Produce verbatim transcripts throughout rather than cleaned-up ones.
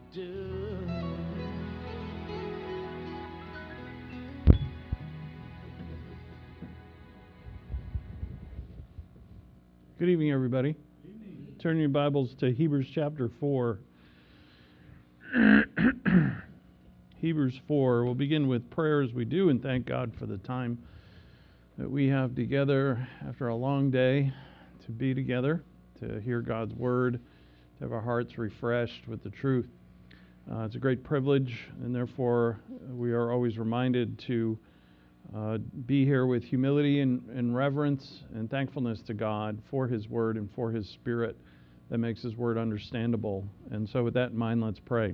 do. Good evening, everybody. Good evening. Turn your Bibles to Hebrews chapter four. Hebrews four. We'll begin with prayer as we do and thank God for the time that we have together after a long day to be together, to hear God's word, to have our hearts refreshed with the truth. Uh, it's a great privilege, and therefore we are always reminded to uh, be here with humility and, and reverence and thankfulness to God for His word and for His Spirit that makes His word understandable. And so with that in mind, let's pray.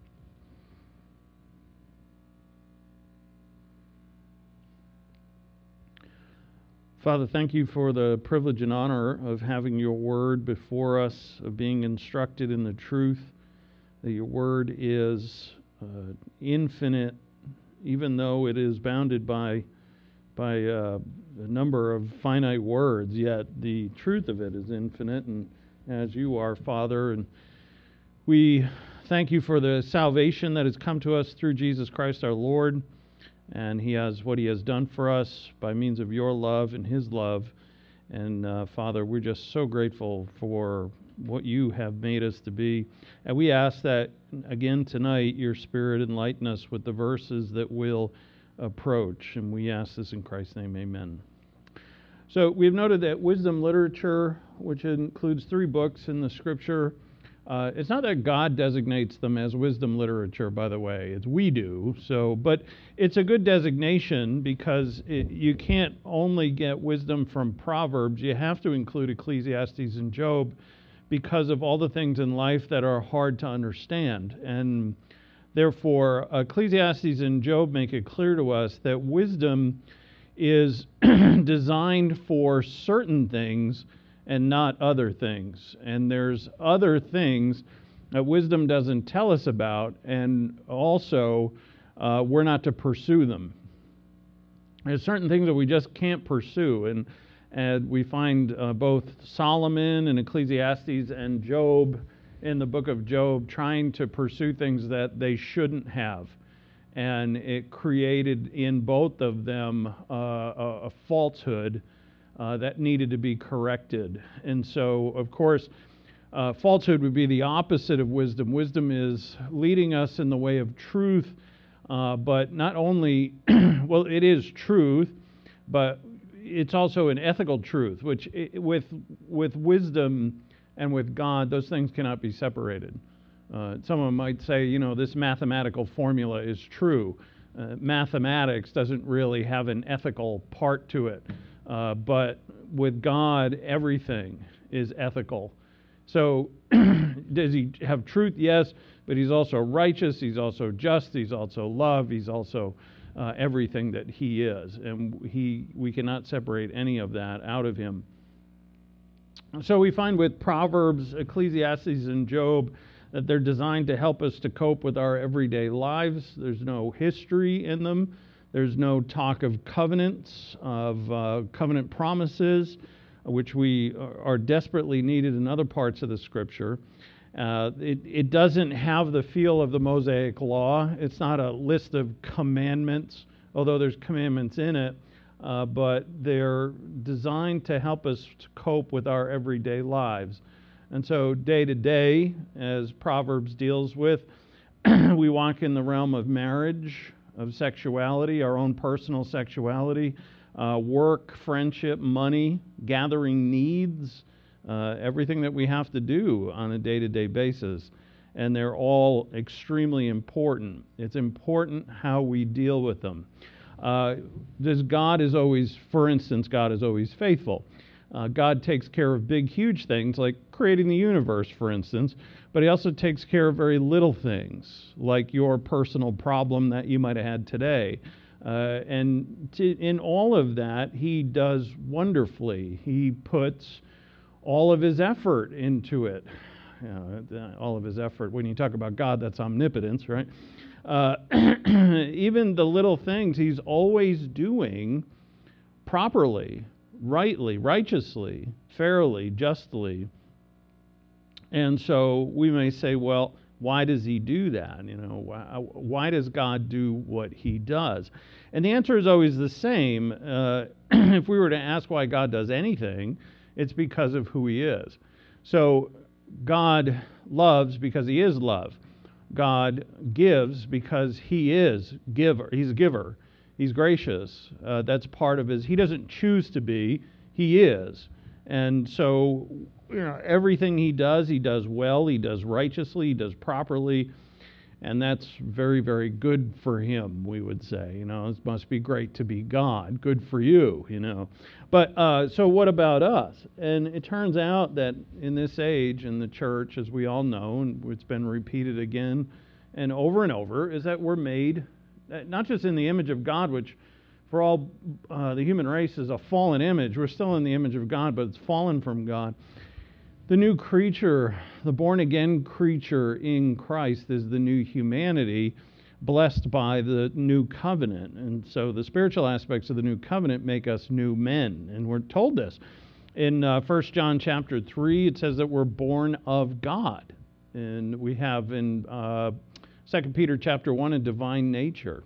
Father, thank you for the privilege and honor of having your word before us, of being instructed in the truth, that your word is uh, infinite, even though it is bounded by, by uh, a number of finite words, yet the truth of it is infinite, and as you are, Father. And we thank you for the salvation that has come to us through Jesus Christ our Lord. And He has what He has done for us by means of your love and His love. And uh, Father, we're just so grateful for what you have made us to be. And we ask that, again tonight, your Spirit enlighten us with the verses that we'll approach. And we ask this in Christ's name, amen. So we've noted that wisdom literature, which includes three books in the Scripture, Uh, it's not that God designates them as wisdom literature, by the way. It's we do. So, but it's a good designation because it, you can't only get wisdom from Proverbs. You have to include Ecclesiastes and Job because of all the things in life that are hard to understand. And therefore, Ecclesiastes and Job make it clear to us that wisdom is designed for certain things and not other things. And there's other things that wisdom doesn't tell us about, and also uh, we're not to pursue them. There's certain things that we just can't pursue, and, and we find uh, both Solomon and Ecclesiastes and Job in the book of Job trying to pursue things that they shouldn't have. And it created in both of them uh, a, a falsehood Uh, that needed to be corrected. And so, of course, uh, falsehood would be the opposite of wisdom. Wisdom is leading us in the way of truth, uh, but not only, well, it is truth, but it's also an ethical truth, which it, with, with wisdom and with God, those things cannot be separated. Uh, someone might say, you know, this mathematical formula is true. Uh, mathematics doesn't really have an ethical part to it. Uh, but with God, everything is ethical. So does He have truth? Yes, but He's also righteous, He's also just, He's also love, He's also uh, everything that He is. And he, we cannot separate any of that out of Him. So we find with Proverbs, Ecclesiastes, and Job that they're designed to help us to cope with our everyday lives. There's no history in them. There's no talk of covenants, of uh, covenant promises, which we are desperately needed in other parts of the Scripture. Uh, it, it doesn't have the feel of the Mosaic Law. It's not a list of commandments, although there's commandments in it, uh, but they're designed to help us to cope with our everyday lives. And so day to day, as Proverbs deals with, we walk in the realm of marriage, of sexuality, our own personal sexuality, uh, work, friendship, money, gathering needs, uh, everything that we have to do on a day-to-day basis. And they're all extremely important. It's important how we deal with them. Uh, this God is always, for instance, God is always faithful. Uh, God takes care of big, huge things like creating the universe, for instance, but He also takes care of very little things, like your personal problem that you might have had today. Uh, and to, in all of that, He does wonderfully. He puts all of His effort into it. You know, all of His effort. When you talk about God, that's omnipotence, right? Uh, even the little things He's always doing properly, rightly, righteously, fairly, justly. And so we may say, well, Why does he do that? You know, why, why does God do what he does? And the answer is always the same. Uh, if we were to ask why God does anything, it's because of who he is. So God loves because he is love. God gives because he is giver. He's a giver. He's gracious. Uh, that's part of his. He doesn't choose to be. He is. And so, you know, everything he does, he does well. He does righteously. He does properly. And that's very, very good for him, we would say. You know, it must be great to be God. Good for you, you know. But uh, so what about us? And it turns out that in this age, in the church, as we all know, and it's been repeated again and over and over, is that we're made, not just in the image of God, which for all uh, the human race is a fallen image. We're still in the image of God, but it's fallen from God. The new creature, the born-again creature in Christ is the new humanity blessed by the new covenant. And so the spiritual aspects of the new covenant make us new men. And we're told this. In uh, First John chapter three, it says that we're born of God. And we have in uh, Second Peter chapter one a divine nature.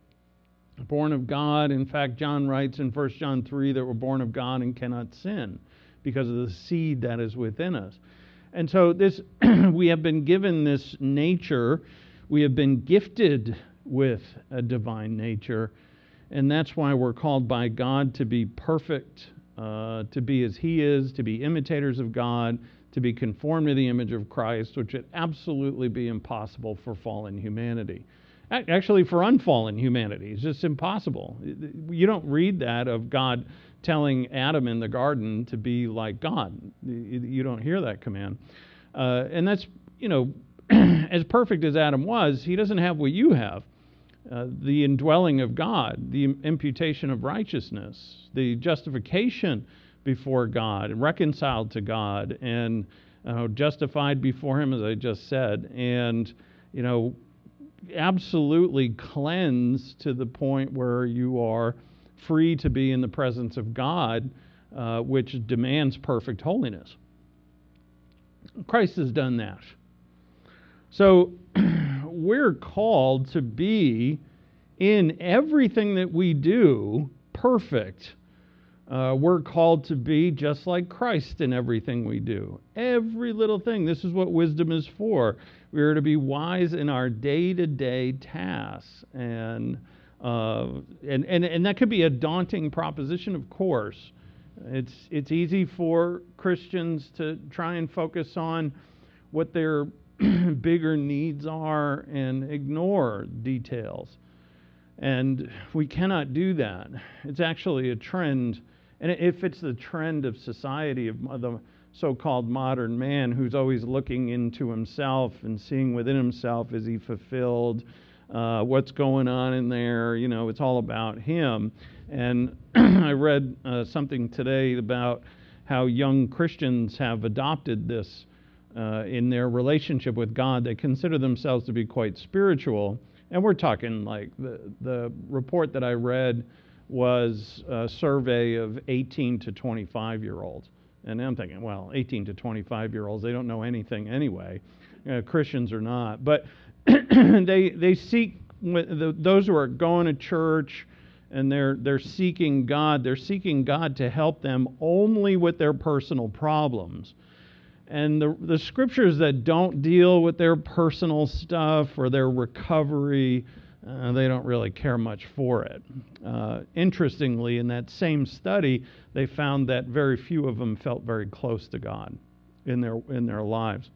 Born of God. In fact, John writes in First John three that we're born of God and cannot sin, because of the seed that is within us. And so this we have been given this nature, we have been gifted with a divine nature, and that's why we're called by God to be perfect, uh, to be as he is, to be imitators of God, to be conformed to the image of Christ, which would absolutely be impossible for fallen humanity. Actually, for unfallen humanity, it's just impossible. You don't read that of God telling Adam in the garden to be like God. You don't hear that command. Uh, and that's, you know, as perfect as Adam was, he doesn't have what you have. Uh, the indwelling of God, the imputation of righteousness, the justification before God, reconciled to God, and uh, justified before him, as I just said, and, you know, absolutely cleansed to the point where you are free to be in the presence of God, uh, which demands perfect holiness. Christ has done that. So we're called to be, in everything that we do, perfect. Uh, we're called to be just like Christ in everything we do. Every little thing. This is what wisdom is for. We are to be wise in our day-to-day tasks. And Uh, and, and, and that could be a daunting proposition, of course. It's, it's easy for Christians to try and focus on what their bigger needs are and ignore details. And we cannot do that. It's actually a trend, and if it's the trend of society, of the so-called modern man who's always looking into himself and seeing within himself, is he fulfilled? Uh, what's going on in there? You know, it's all about him. And I read uh, something today about how young Christians have adopted this uh, in their relationship with God. They consider themselves to be quite spiritual. And we're talking like the, the report that I read was a survey of eighteen to twenty-five year olds. And I'm thinking, well, eighteen to twenty-five year olds, they don't know anything anyway. Uh, Christians are not. But they they seek, those who are going to church and they're they're seeking God, they're seeking God to help them only with their personal problems. And the the scriptures that don't deal with their personal stuff or their recovery, uh, they don't really care much for it. Uh, interestingly, in that same study, they found that very few of them felt very close to God in their in their lives.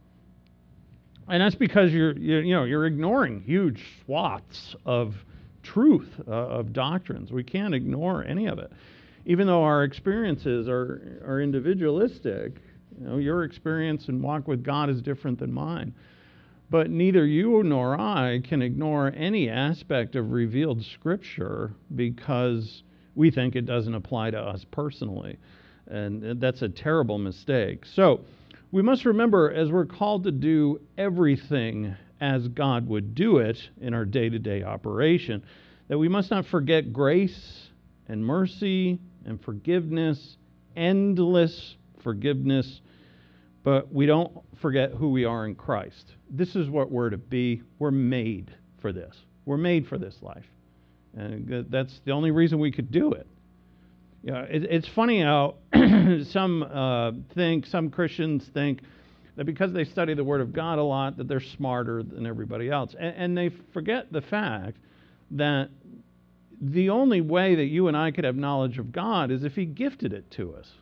And that's because you're, you you know, you're ignoring huge swaths of truth, uh, of doctrines. We can't ignore any of it. Even though our experiences are, are individualistic, you know, your experience and walk with God is different than mine. But neither you nor I can ignore any aspect of revealed Scripture because we think it doesn't apply to us personally. And that's a terrible mistake. So, we must remember, as we're called to do everything as God would do it in our day-to-day operation, that we must not forget grace and mercy and forgiveness, endless forgiveness, but we don't forget who we are in Christ. This is what we're to be. We're made for this. We're made for this life. And that's the only reason we could do it. You know, it, it's funny how some uh, think, some Christians think that because they study the Word of God a lot, that they're smarter than everybody else. And, and they forget the fact that the only way that you and I could have knowledge of God is if He gifted it to us.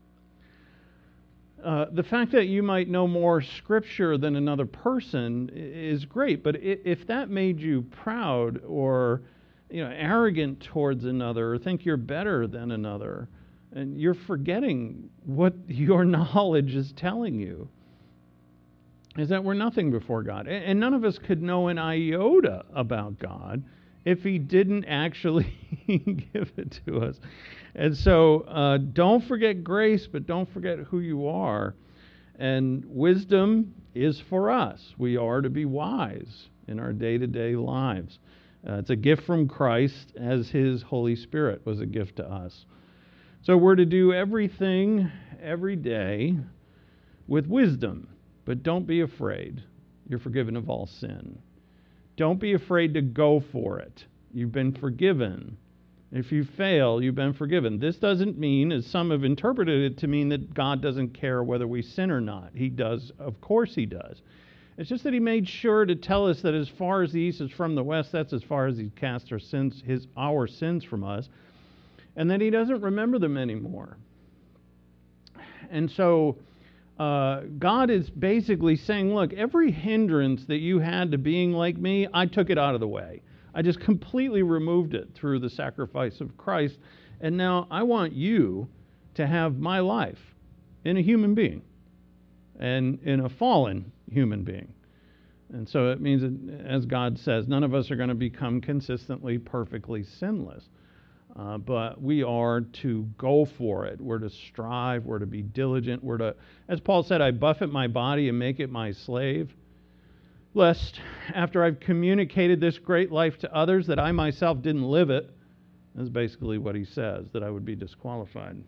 Uh, the fact that you might know more Scripture than another person is great, but if that made you proud or, you know, arrogant towards another, or think you're better than another, and you're forgetting what your knowledge is telling you, is that we're nothing before God. And none of us could know an iota about God if He didn't actually give it to us. And so uh, don't forget grace, but don't forget who you are. And wisdom is for us. We are to be wise in our day-to-day lives. Uh, it's a gift from Christ, as His Holy Spirit was a gift to us. So we're to do everything every day with wisdom, but don't be afraid. You're forgiven of all sin. Don't be afraid to go for it. You've been forgiven. If you fail, you've been forgiven. This doesn't mean, as some have interpreted it, to mean that God doesn't care whether we sin or not. He does. Of course He does. It's just that He made sure to tell us that as far as the east is from the west, that's as far as He cast our sins, his, our sins from us, and that He doesn't remember them anymore. And so uh, God is basically saying, look, every hindrance that you had to being like me, I took it out of the way. I just completely removed it through the sacrifice of Christ. And now I want you to have my life in a human being and in a fallen human being. And so it means that, as God says, none of us are going to become consistently, perfectly sinless. Uh, but we are to go for it. We're to strive. We're to be diligent. We're to, as Paul said, I buffet my body and make it my slave, lest after I've communicated this great life to others that I myself didn't live it. That's basically what he says, that I would be disqualified.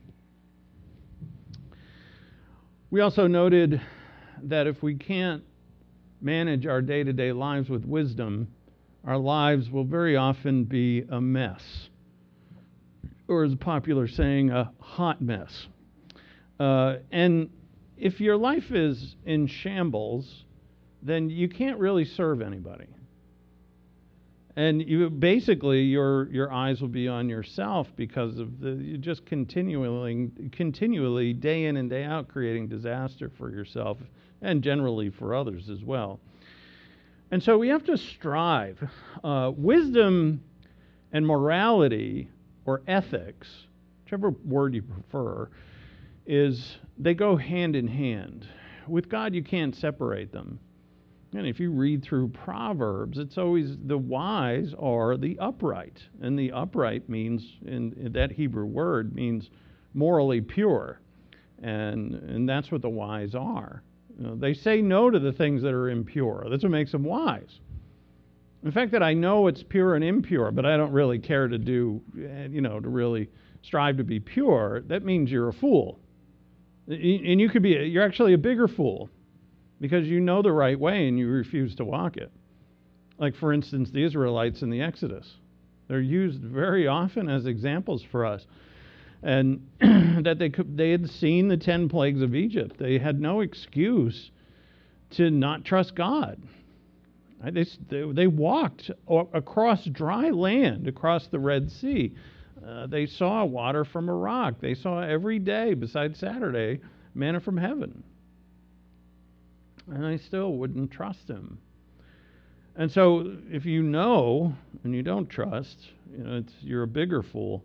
We also noted that if we can't manage our day-to-day lives with wisdom, our lives will very often be a mess. Or as a popular saying, a hot mess. Uh, and if your life is in shambles, then you can't really serve anybody. And you basically your your eyes will be on yourself because of the you just continually continually day in and day out creating disaster for yourself and generally for others as well. And so we have to strive. Uh, wisdom and morality or ethics, whichever word you prefer, is they go hand in hand. With God, you can't separate them. And if you read through Proverbs, it's always the wise are the upright. And the upright means, in, in that Hebrew word, means morally pure. And, and that's what the wise are. You know, they say no to the things that are impure. That's what makes them wise. In fact, that I know it's pure and impure, but I don't really care to do, you know, to really strive to be pure, that means you're a fool. And you could be, you're actually a bigger fool, because you know the right way and you refuse to walk it. Like, for instance, the Israelites in the Exodus. They're used very often as examples for us. And that they could, they had seen the ten plagues of Egypt. They had no excuse to not trust God. They, they, they walked across dry land, across the Red Sea. Uh, they saw water from a rock. They saw every day, besides Saturday, manna from heaven. And I still wouldn't trust him. And so if you know and you don't trust, you know, it's, you're a bigger fool.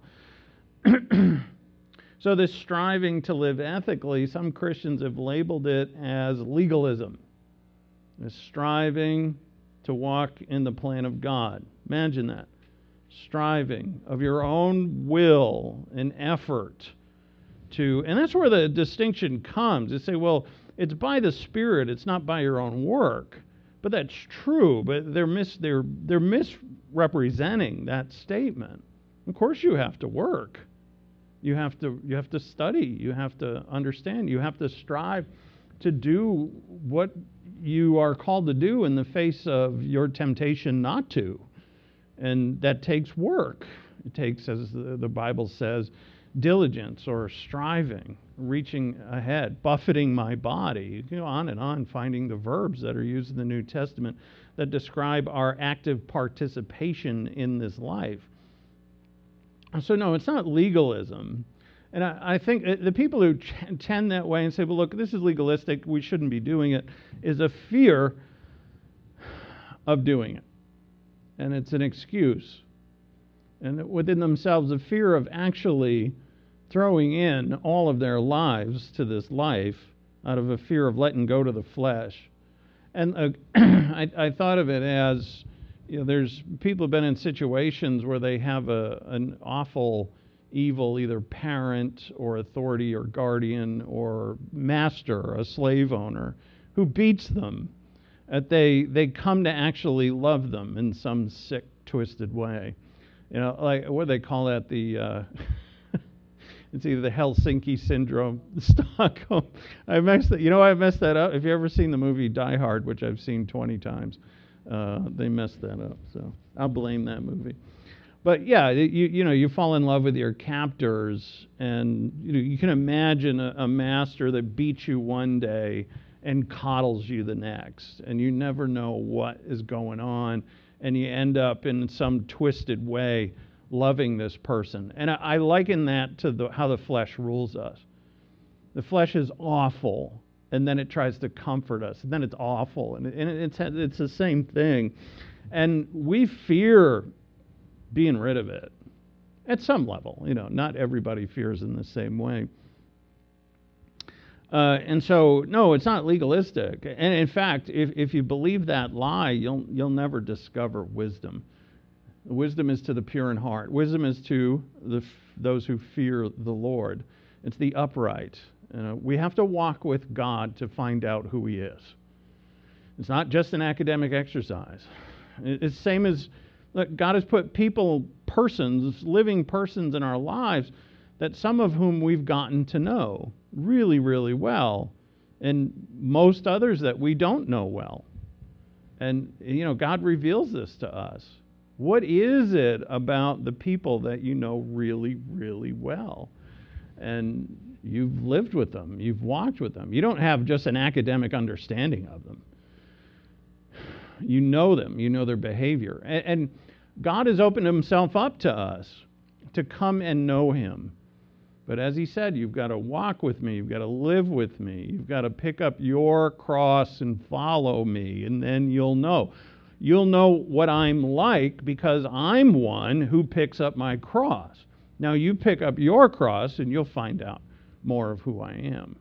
So this striving to live ethically, some Christians have labeled it as legalism. This striving to walk in the plan of God. Imagine that. Striving of your own will and effort to, and that's where the distinction comes. They say, well, it's by the Spirit, it's not by your own work. But that's true, but they're mis they're they're misrepresenting that statement. Of course you have to work. You have to you have to study, you have to understand, you have to strive to do what you are called to do in the face of your temptation not to. And that takes work. It takes, as the, the Bible says, diligence or striving, reaching ahead, buffeting my body, you know, on and on, finding the verbs that are used in the New Testament that describe our active participation in this life. So no, it's not legalism. And I, I think the people who ch- tend that way and say, well, look, this is legalistic, we shouldn't be doing it, is a fear of doing it. And it's an excuse. And within themselves, a fear of actually throwing in all of their lives to this life out of a fear of letting go to the flesh. And uh, I, I thought of it as, you know, there's people have been in situations where they have a an awful, evil, either parent or authority or guardian or master, a slave owner, who beats them. That they they come to actually love them in some sick, twisted way. You know, like, what do they call that? The uh, it's either the Helsinki syndrome, the Stockholm. I messed that. You know, I messed that up. Have you ever seen the movie Die Hard, which I've seen twenty times? Uh, they messed that up, so I'll blame that movie. But yeah, you you know, you fall in love with your captors, and you know, you can imagine a, a master that beats you one day and coddles you the next, and you never know what is going on, and you end up in some twisted way loving this person. And I, I liken that to the, how the flesh rules us. The flesh is awful, and then it tries to comfort us, and then it's awful, and, and it's it's the same thing. And we fear being rid of it at some level. You know, not everybody fears in the same way. Uh, and so, no, it's not legalistic. And in fact, if, if you believe that lie, you'll you'll never discover wisdom. Wisdom is to the pure in heart. Wisdom is to the those who fear the Lord. It's the upright. You know, we have to walk with God to find out who He is. It's not just an academic exercise. It's the same as, look, God has put people, persons, living persons in our lives that some of whom we've gotten to know really, really well, and most others that we don't know well. And, you know, God reveals this to us. What is it about the people that you know really, really well? And you've lived with them. You've walked with them. You don't have just an academic understanding of them. You know them. You know their behavior. And, and God has opened Himself up to us to come and know Him. But as He said, you've got to walk with me. You've got to live with me. You've got to pick up your cross and follow me, and then you'll know. You'll know what I'm like because I'm one who picks up my cross. Now you pick up your cross, and you'll find out more of who I am.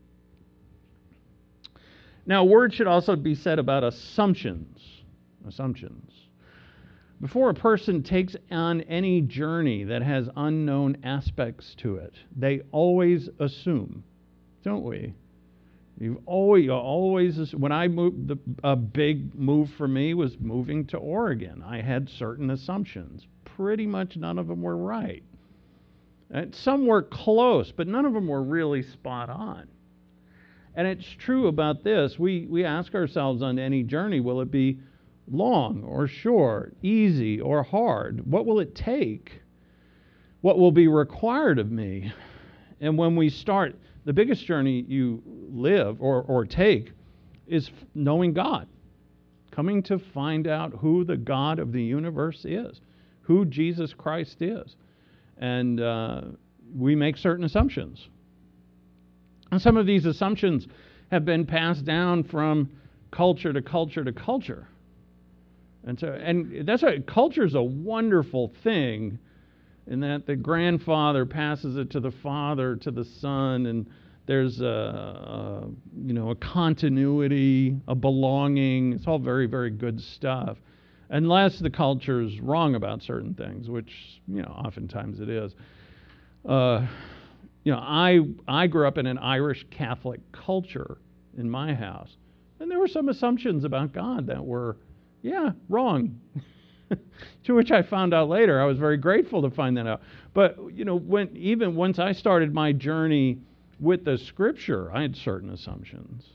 Now, a word should also be said about assumptions. Assumptions. Before a person takes on any journey that has unknown aspects to it, they always assume, don't we? You've always, always. When I moved, the, a big move for me was moving to Oregon. I had certain assumptions. Pretty much none of them were right. And some were close, but none of them were really spot on. And it's true about this. We we ask ourselves on any journey, will it be long or short, easy or hard? What will it take? What will be required of me? And when we start, the biggest journey you live or, or take is knowing God, coming to find out who the God of the universe is, who Jesus Christ is. And uh, we make certain assumptions. And some of these assumptions have been passed down from culture to culture to culture. And so, and that's why culture is a wonderful thing, in that the grandfather passes it to the father, to the son, and there's a, a you know a continuity, a belonging. It's all very, very good stuff, unless the culture is wrong about certain things, which you know oftentimes it is. Uh, you know, I I grew up in an Irish Catholic culture in my house, and there were some assumptions about God that were, yeah, wrong. To which I found out later. I was very grateful to find that out. But, you know, when even once I started my journey with the Scripture, I had certain assumptions.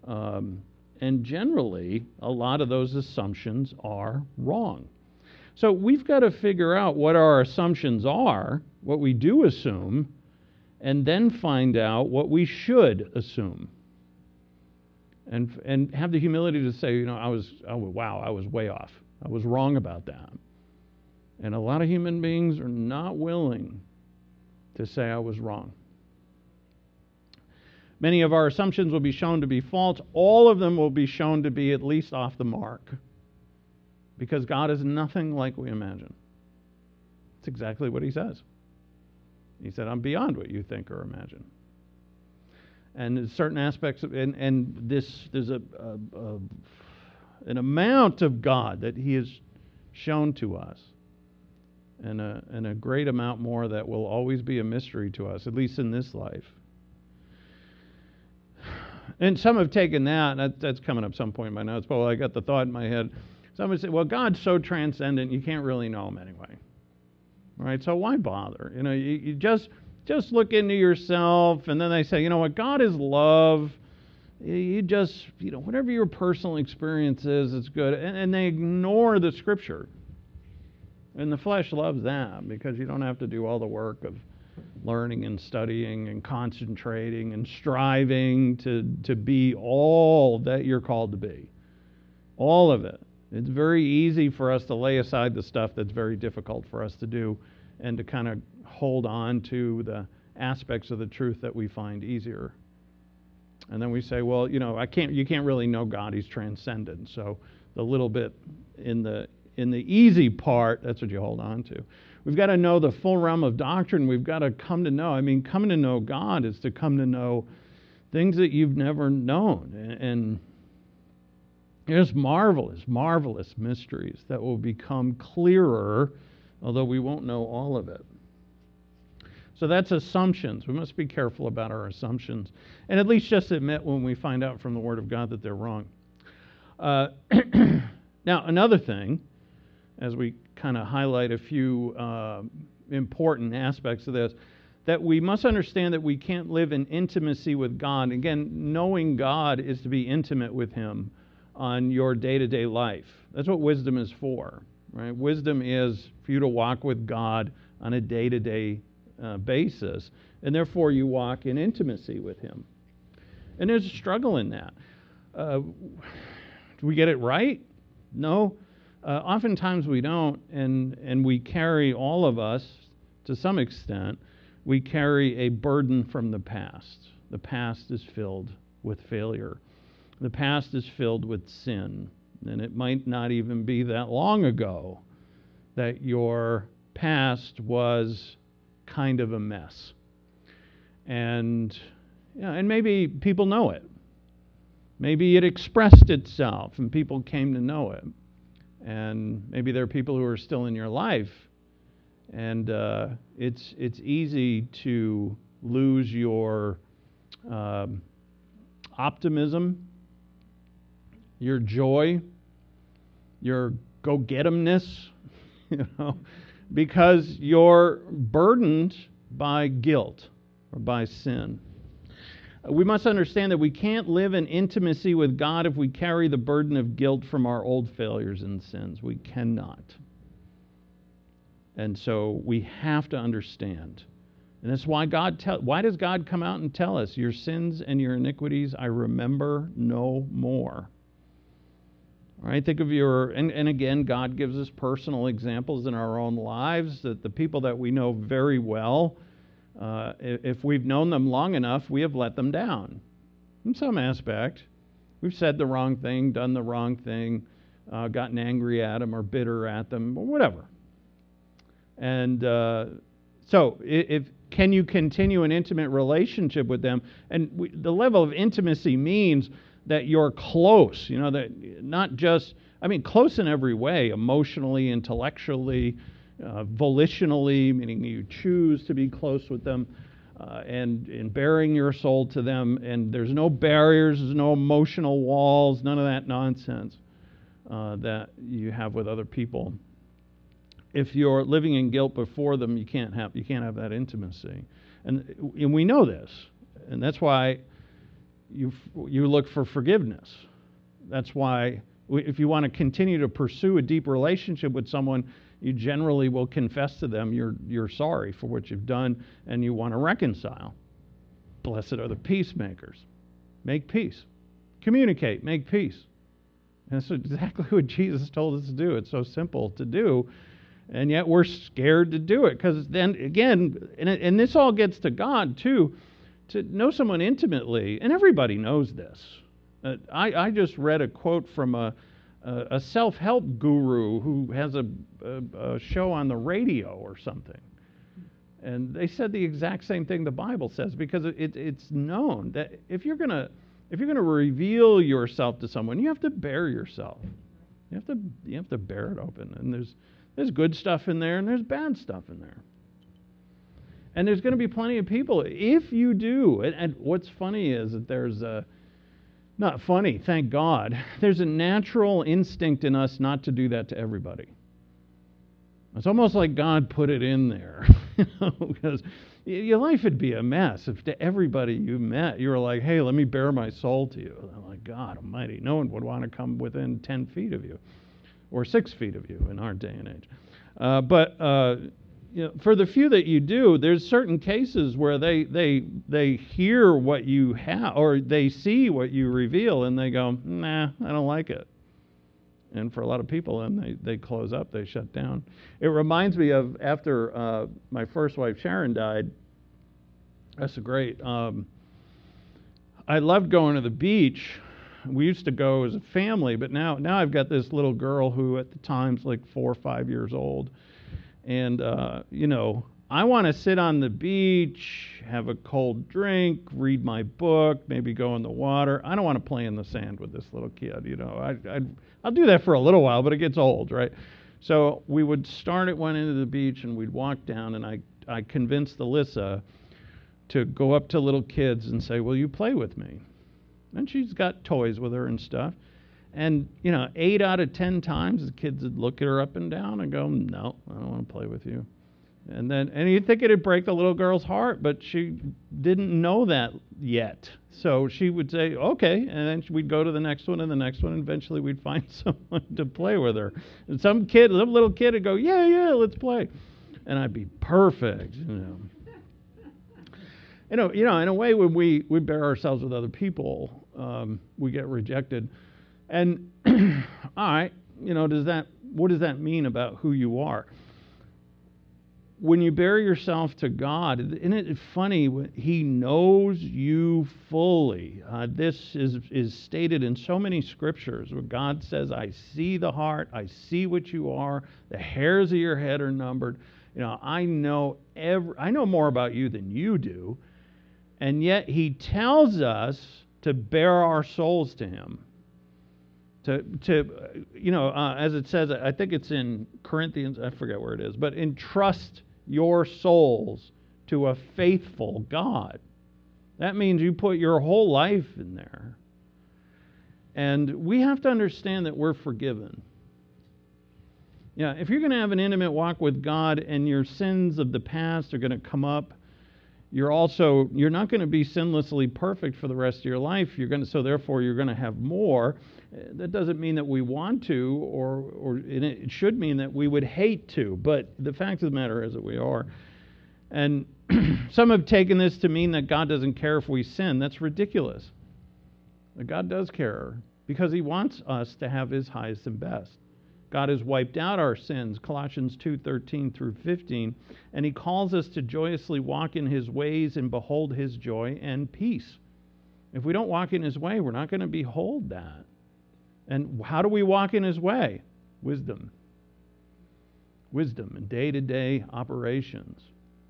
Um, and generally, a lot of those assumptions are wrong. So we've got to figure out what our assumptions are, what we do assume, and then find out what we should assume. And and have the humility to say, you know, I was, oh, wow, I was way off. I was wrong about that. And a lot of human beings are not willing to say I was wrong. Many of our assumptions will be shown to be false. All of them will be shown to be at least off the mark. Because God is nothing like we imagine. It's exactly what he says. He said, I'm beyond what you think or imagine. And there's certain aspects of, and, and this, there's a, a, a an amount of God that he has shown to us. And a, and a great amount more that will always be a mystery to us, at least in this life. And some have taken that, and that, that's coming up some point in my notes, but I got the thought in my head. Some would say, well, God's so transcendent, you can't really know him anyway. All right, so why bother? You know, you, you just just look into yourself, and then they say, you know what, God is love. You just, you know, whatever your personal experience is, it's good. And, and they ignore the Scripture. And the flesh loves that because you don't have to do all the work of learning and studying and concentrating and striving to, to be all that you're called to be. All of it. It's very easy for us to lay aside the stuff that's very difficult for us to do and to kind of hold on to the aspects of the truth that we find easier. And then we say, well, you know, I can't. You can't really know God. He's transcendent. So the little bit in the in the easy part, that's what you hold on to. We've got to know the full realm of doctrine. We've got to come to know. I mean, coming to know God is to come to know things that you've never known. And, and there's marvelous, marvelous mysteries that will become clearer, although we won't know all of it. So that's assumptions. We must be careful about our assumptions. And at least just admit when we find out from the Word of God that they're wrong. Uh, now, another thing, as we kind of highlight a few uh, important aspects of this, that we must understand that we can't live in intimacy with God. Again, knowing God is to be intimate with him on your day-to-day life. That's what wisdom is for, right? Wisdom is for you to walk with God on a day-to-day uh, basis, and therefore you walk in intimacy with him. And there's a struggle in that. Uh, do we get it right? No. Uh, oftentimes we don't, and, and we carry, all of us, to some extent, we carry a burden from the past. The past is filled with failure. The past is filled with sin. And it might not even be that long ago that your past was kind of a mess. And, you know, and maybe people know it. Maybe it expressed itself and people came to know it. And maybe there are people who are still in your life. And uh, it's it's easy to lose your um, optimism, your joy, your go-get-emness, you know, because you're burdened by guilt or by sin. We must understand that we can't live in intimacy with God if we carry the burden of guilt from our old failures and sins. We cannot. And so we have to understand. And that's why God tell, why does God come out and tell us, your sins and your iniquities I remember no more. All right, think of your, and, and again, God gives us personal examples in our own lives that the people that we know very well, uh, if we've known them long enough, we have let them down. In some aspect, we've said the wrong thing, done the wrong thing, uh, gotten angry at them or bitter at them, or whatever. And uh, so, if can you continue an intimate relationship with them? And we, the level of intimacy means that you're close, you know, that not just, I mean, close in every way, emotionally, intellectually, uh, volitionally, meaning you choose to be close with them, uh, and in bearing your soul to them, and there's no barriers, there's no emotional walls, none of that nonsense uh, that you have with other people. If you're living in guilt before them, you can't have you can't have that intimacy, and and we know this, and that's why you you look for forgiveness. That's why if you want to continue to pursue a deep relationship with someone, you generally will confess to them you're you're sorry for what you've done and you want to reconcile. Blessed are the peacemakers. Make peace. Communicate. Make peace. And that's exactly what Jesus told us to do. It's so simple to do, and yet we're scared to do it because then again, and, it, and this all gets to God too, to know someone intimately, and everybody knows this. Uh, I, I just read a quote from a, a, a self-help guru who has a, a, a show on the radio or something. And they said the exact same thing the Bible says, because it, it's known that if you're going to if you're going to reveal yourself to someone, you have to bare yourself. You have to you have to bear it open. And there's there's good stuff in there and there's bad stuff in there. And there's going to be plenty of people. If you do, and, and what's funny is that there's a not funny, thank God. There's a natural instinct in us not to do that to everybody. It's almost like God put it in there, you know, because your life would be a mess if to everybody you met you were like, hey, let me bare my soul to you. And I'm like, God almighty, no one would want to come within ten feet of you or six feet of you in our day and age. Uh, but uh, you know, for the few that you do, there's certain cases where they they they hear what you have or they see what you reveal and they go, nah, I don't like it. And for a lot of people, then they, they close up, they shut down. It reminds me of after uh, my first wife, Sharon, died. That's great. Um, I loved going to the beach. We used to go as a family, but now now I've got this little girl who at the time's like four or five years old. And, uh, you know, I want to sit on the beach, have a cold drink, read my book, maybe go in the water. I don't want to play in the sand with this little kid, you know. I, I'd, I'll do that for a little while, but it gets old, right? So we would start at one end of the beach and we'd walk down, and I, I convinced Alyssa to go up to little kids and say, will you play with me? And she's got toys with her and stuff. And, you know, eight out of ten times the kids would look at her up and down and go, no, I don't want to play with you. And then, and you'd think it'd break the little girl's heart, but she didn't know that yet. So she would say, okay, and then we'd go to the next one and the next one, and eventually we'd find someone to play with her. And some kid, some little kid would go, yeah, yeah, let's play. And I'd be perfect, you know. You know, you know, in a way, when we, we bear ourselves with other people, um, we get rejected. And, all right, you know, does that, what does that mean about who you are? When you bear yourself to God, isn't it funny? He knows you fully. Uh, this is, is stated in so many scriptures where God says, I see the heart, I see what you are, the hairs of your head are numbered. You know, I know every, I know more about you than you do. And yet he tells us to bear our souls to him. To, to you know, uh, as it says, I think it's in Corinthians, I forget where it is, but entrust your souls to a faithful God. That means you put your whole life in there. And we have to understand that we're forgiven. Yeah, if you're going to have an intimate walk with God and your sins of the past are going to come up, you're also, you're not going to be sinlessly perfect for the rest of your life. You're going to, so therefore you're going to have more. That doesn't mean that we want to, or or it should mean that we would hate to. But the fact of the matter is that we are. And some have taken this to mean that God doesn't care if we sin. That's ridiculous. But God does care because he wants us to have his highest and best. God has wiped out our sins, Colossians two thirteen through fifteen, and he calls us to joyously walk in his ways and behold his joy and peace. If we don't walk in his way, we're not going to behold that. And how do we walk in his way? Wisdom. Wisdom in day-to-day operations.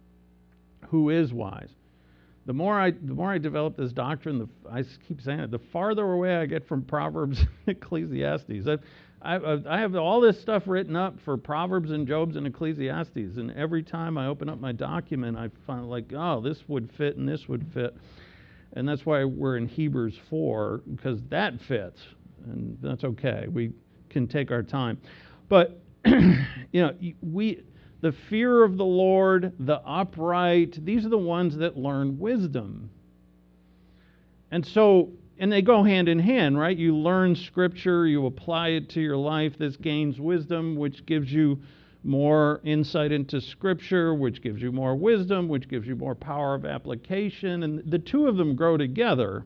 Who is wise? The more I the more I develop this doctrine, the, I keep saying it, the farther away I get from Proverbs and Ecclesiastes. I, I, I have all this stuff written up for Proverbs and Jobs and Ecclesiastes, and every time I open up my document, I find like, oh, this would fit and this would fit. And that's why we're in Hebrews four, because that fits. And that's okay. We can take our time. But, you know, we, the fear of the Lord, the upright, these are the ones that learn wisdom. and so, and they go hand in hand, right? You learn Scripture, you apply it to your life. This gains wisdom, which gives you more insight into Scripture, which gives you more wisdom, which gives you more power of application. And the two of them grow together.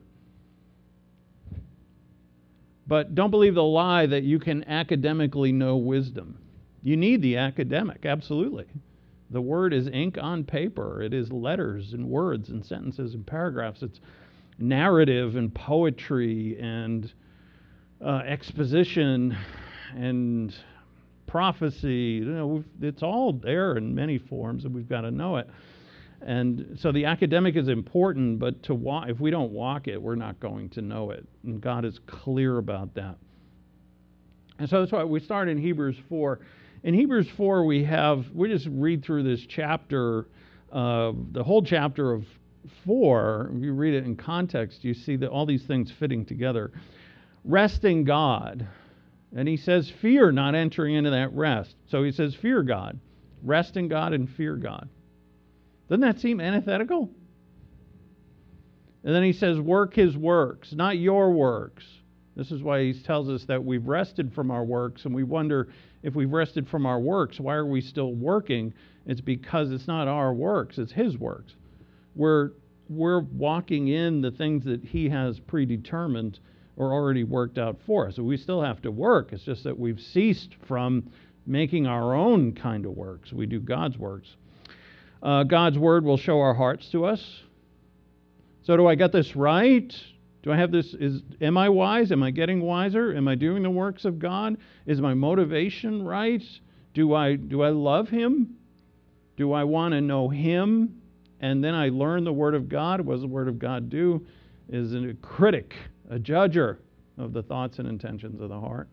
But don't believe the lie that you can academically know wisdom. You need the academic, absolutely. The Word is ink on paper. It is letters and words and sentences and paragraphs. It's narrative and poetry and uh, exposition and prophecy. You know, we've, it's all there in many forms, and we've got to know it. And so the academic is important, but to walk, if we don't walk it, we're not going to know it. And God is clear about that. And so that's why we start in Hebrews four. In Hebrews four, we have, we just read through this chapter, uh, the whole chapter of four. If you read it in context, you see that all these things fitting together. Rest in God. And he says, fear not entering into that rest. So he says, fear God. Rest in God and fear God. Doesn't that seem antithetical? And then he says, work his works, not your works. This is why he tells us that we've rested from our works, and we wonder if we've rested from our works, why are we still working? It's because it's not our works, it's his works. We're, we're walking in the things that he has predetermined or already worked out for us. So we still have to work. It's just that we've ceased from making our own kind of works. We do God's works. Uh, God's word will show our hearts to us. So do I get this right? Do I have this? Is am I wise? Am I getting wiser? Am I doing the works of God? Is my motivation right? Do I do I love him? Do I want to know him? And then I learn the word of God. What does the word of God do? Is a critic, a judger of the thoughts and intentions of the heart.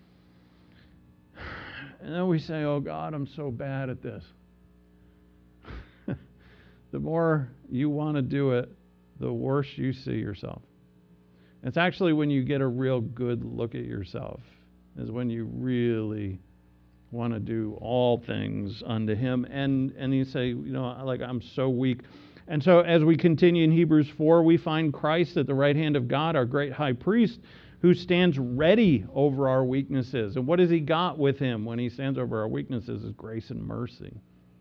And then we say, oh God, I'm so bad at this. The more you want to do it, the worse you see yourself. It's actually when you get a real good look at yourself, is when you really want to do all things unto him. And and you say, you know, like, I'm so weak. And so as we continue in Hebrews four, we find Christ at the right hand of God, our great high priest, who stands ready over our weaknesses. And what has he got with him when he stands over our weaknesses? Is grace and mercy.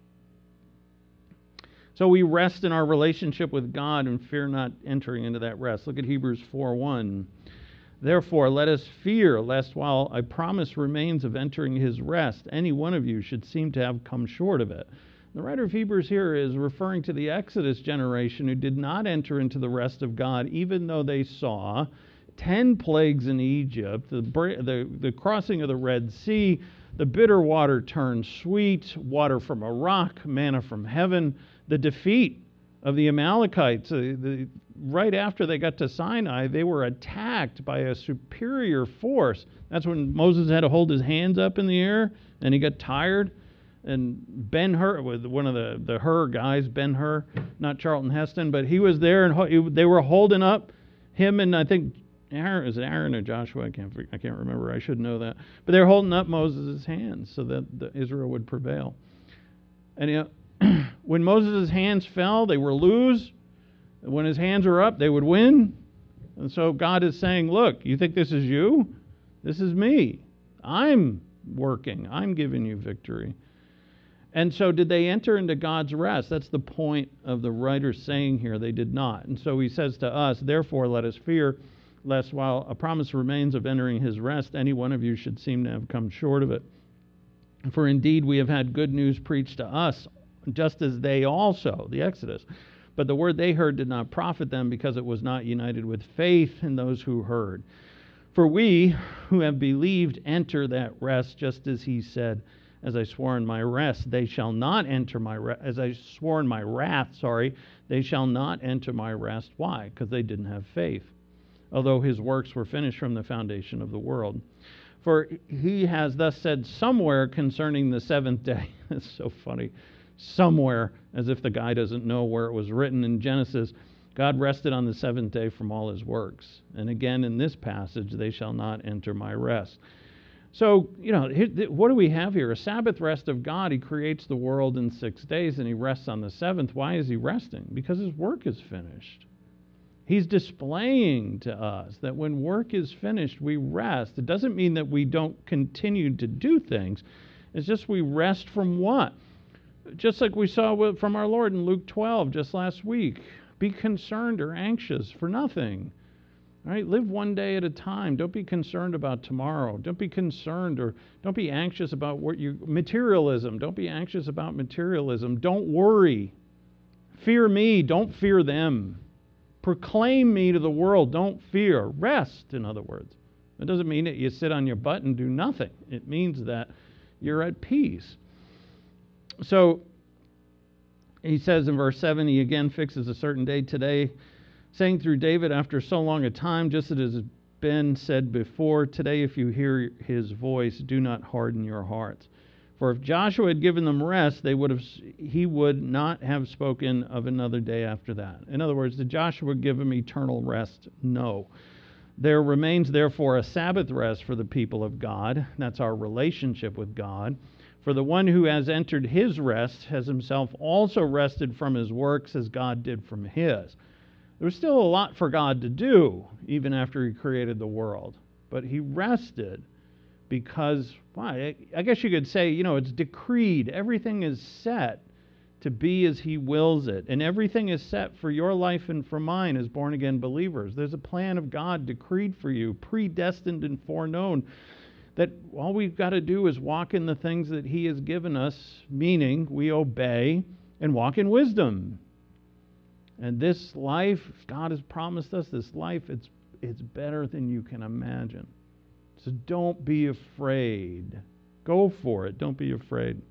So we rest in our relationship with God and fear not entering into that rest. Look at Hebrews four one. Therefore, let us fear, lest while a promise remains of entering his rest, any one of you should seem to have come short of it. The writer of Hebrews here is referring to the Exodus generation who did not enter into the rest of God, even though they saw ten plagues in Egypt, the, the, the crossing of the Red Sea, the bitter water turned sweet, water from a rock, manna from heaven, the defeat of the Amalekites. Uh, the, right after they got to Sinai, they were attacked by a superior force. That's when Moses had to hold his hands up in the air, and he got tired. And Ben-Hur, with one of the, the Hur guys, Ben-Hur, not Charlton Heston, but he was there, and ho- they were holding up him, and I think Aaron, is it Aaron or Joshua? I can't I can't remember. I should know that. But they're holding up Moses' hands so that the Israel would prevail. And you know, when Moses' hands fell, they were lose. When his hands were up, they would win. And so God is saying, look, you think this is you? This is me. I'm working. I'm giving you victory. And so did they enter into God's rest? That's the point of the writer saying here. They did not. And so he says to us, therefore let us fear, lest while a promise remains of entering his rest, any one of you should seem to have come short of it. For indeed we have had good news preached to us, just as they also, the Exodus. But the word they heard did not profit them, because it was not united with faith in those who heard. For we who have believed enter that rest, just as he said, as I swore in my rest, they shall not enter my rest. As I swore in my wrath, sorry, they shall not enter my rest. Why? Because they didn't have faith, although his works were finished from the foundation of the world. For he has thus said somewhere concerning the seventh day. It's so funny. Somewhere, as if the guy doesn't know where it was written in Genesis, God rested on the seventh day from all his works. And again in this passage, they shall not enter my rest. So, you know, what do we have here? A Sabbath rest of God. He creates the world in six days and he rests on the seventh. Why is he resting? Because his work is finished. He's displaying to us that when work is finished, we rest. It doesn't mean that we don't continue to do things. It's just we rest from what? Just like we saw from our Lord in Luke twelve just last week. Be concerned or anxious for nothing. All right? Live one day at a time. Don't be concerned about tomorrow. Don't be concerned or don't be anxious about what you... Materialism. Don't be anxious about materialism. Don't worry. Fear me. Don't fear them. Proclaim me to the world. Don't fear. Rest, in other words. It doesn't mean that you sit on your butt and do nothing. It means that you're at peace. So, he says in verse seven, he again fixes a certain day today, saying through David, after so long a time, just as it has been said before, today if you hear his voice, do not harden your hearts. For if Joshua had given them rest, they would have, he would not have spoken of another day after that. In other words, did Joshua give them eternal rest? No. There remains therefore a Sabbath rest for the people of God. That's our relationship with God. For the one who has entered his rest has himself also rested from his works as God did from his. There was still a lot for God to do, even after he created the world. But he rested because, why? I guess you could say, you know, it's decreed. Everything is set to be as he wills it. And everything is set for your life and for mine as born-again believers. There's a plan of God decreed for you, predestined and foreknown, that all we've got to do is walk in the things that he has given us, meaning we obey and walk in wisdom. And this life, God has promised us this life, it's it's better than you can imagine. So don't be afraid. Go for it. Don't be afraid.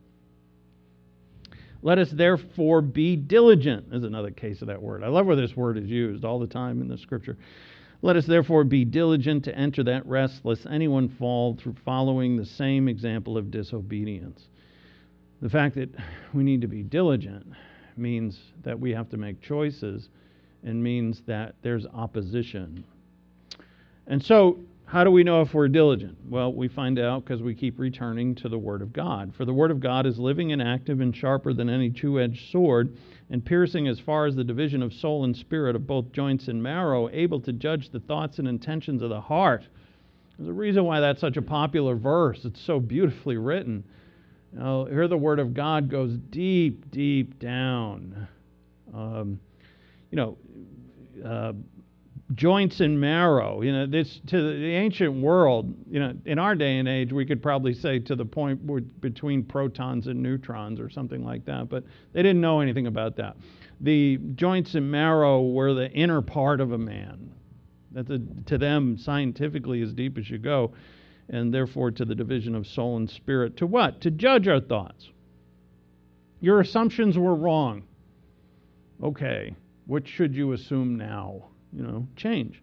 Let us therefore be diligent, is another case of that word. I love where this word is used all the time in the Scripture. Let us therefore be diligent to enter that rest, lest anyone fall through following the same example of disobedience. The fact that we need to be diligent means that we have to make choices and means that there's opposition. And so, how do we know if we're diligent? Well, we find out because we keep returning to the Word of God. For the Word of God is living and active and sharper than any two-edged sword, and piercing as far as the division of soul and spirit, of both joints and marrow, able to judge the thoughts and intentions of the heart. There's a reason why that's such a popular verse. It's so beautifully written. You know, here the Word of God goes deep, deep down. Um, you know, uh, joints and marrow. You know, this to the ancient world. You know, in our day and age, we could probably say to the point where, between protons and neutrons or something like that. But they didn't know anything about that. The joints and marrow were the inner part of a man. That's a, to them scientifically as deep as you go, and therefore to the division of soul and spirit. To what? To judge our thoughts. Your assumptions were wrong. Okay, what should you assume now? You know, change.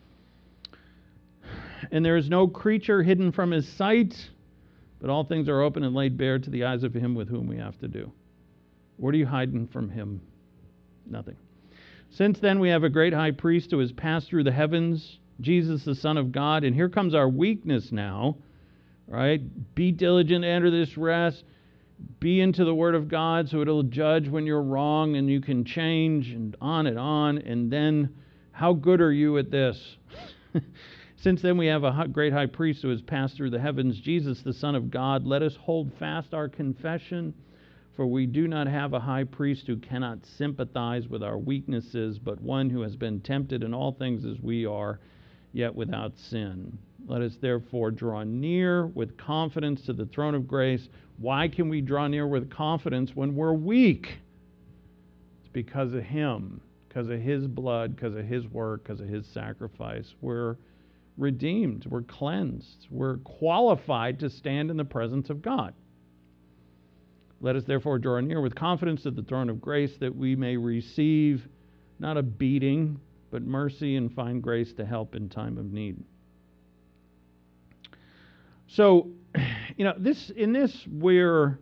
And there is no creature hidden from his sight, but all things are open and laid bare to the eyes of him with whom we have to do. What are you hiding from him? Nothing. Since then we have a great high priest who has passed through the heavens, Jesus the Son of God, and here comes our weakness now, right? Be diligent to enter this rest. Be into the Word of God so it'll judge when you're wrong and you can change, and on and on. And then, how good are you at this? Since then we have a great high priest who has passed through the heavens, Jesus the Son of God. Let us hold fast our confession, for we do not have a high priest who cannot sympathize with our weaknesses, but one who has been tempted in all things as we are, yet without sin. Let us therefore draw near with confidence to the throne of grace. Why can we draw near with confidence when we're weak? It's because of Him, because of His blood, because of His work, because of His sacrifice. We're redeemed, we're cleansed, we're qualified to stand in the presence of God. Let us therefore draw near with confidence to the throne of grace, that we may receive not a beating, but mercy and find grace to help in time of need. So, you know, this in this we're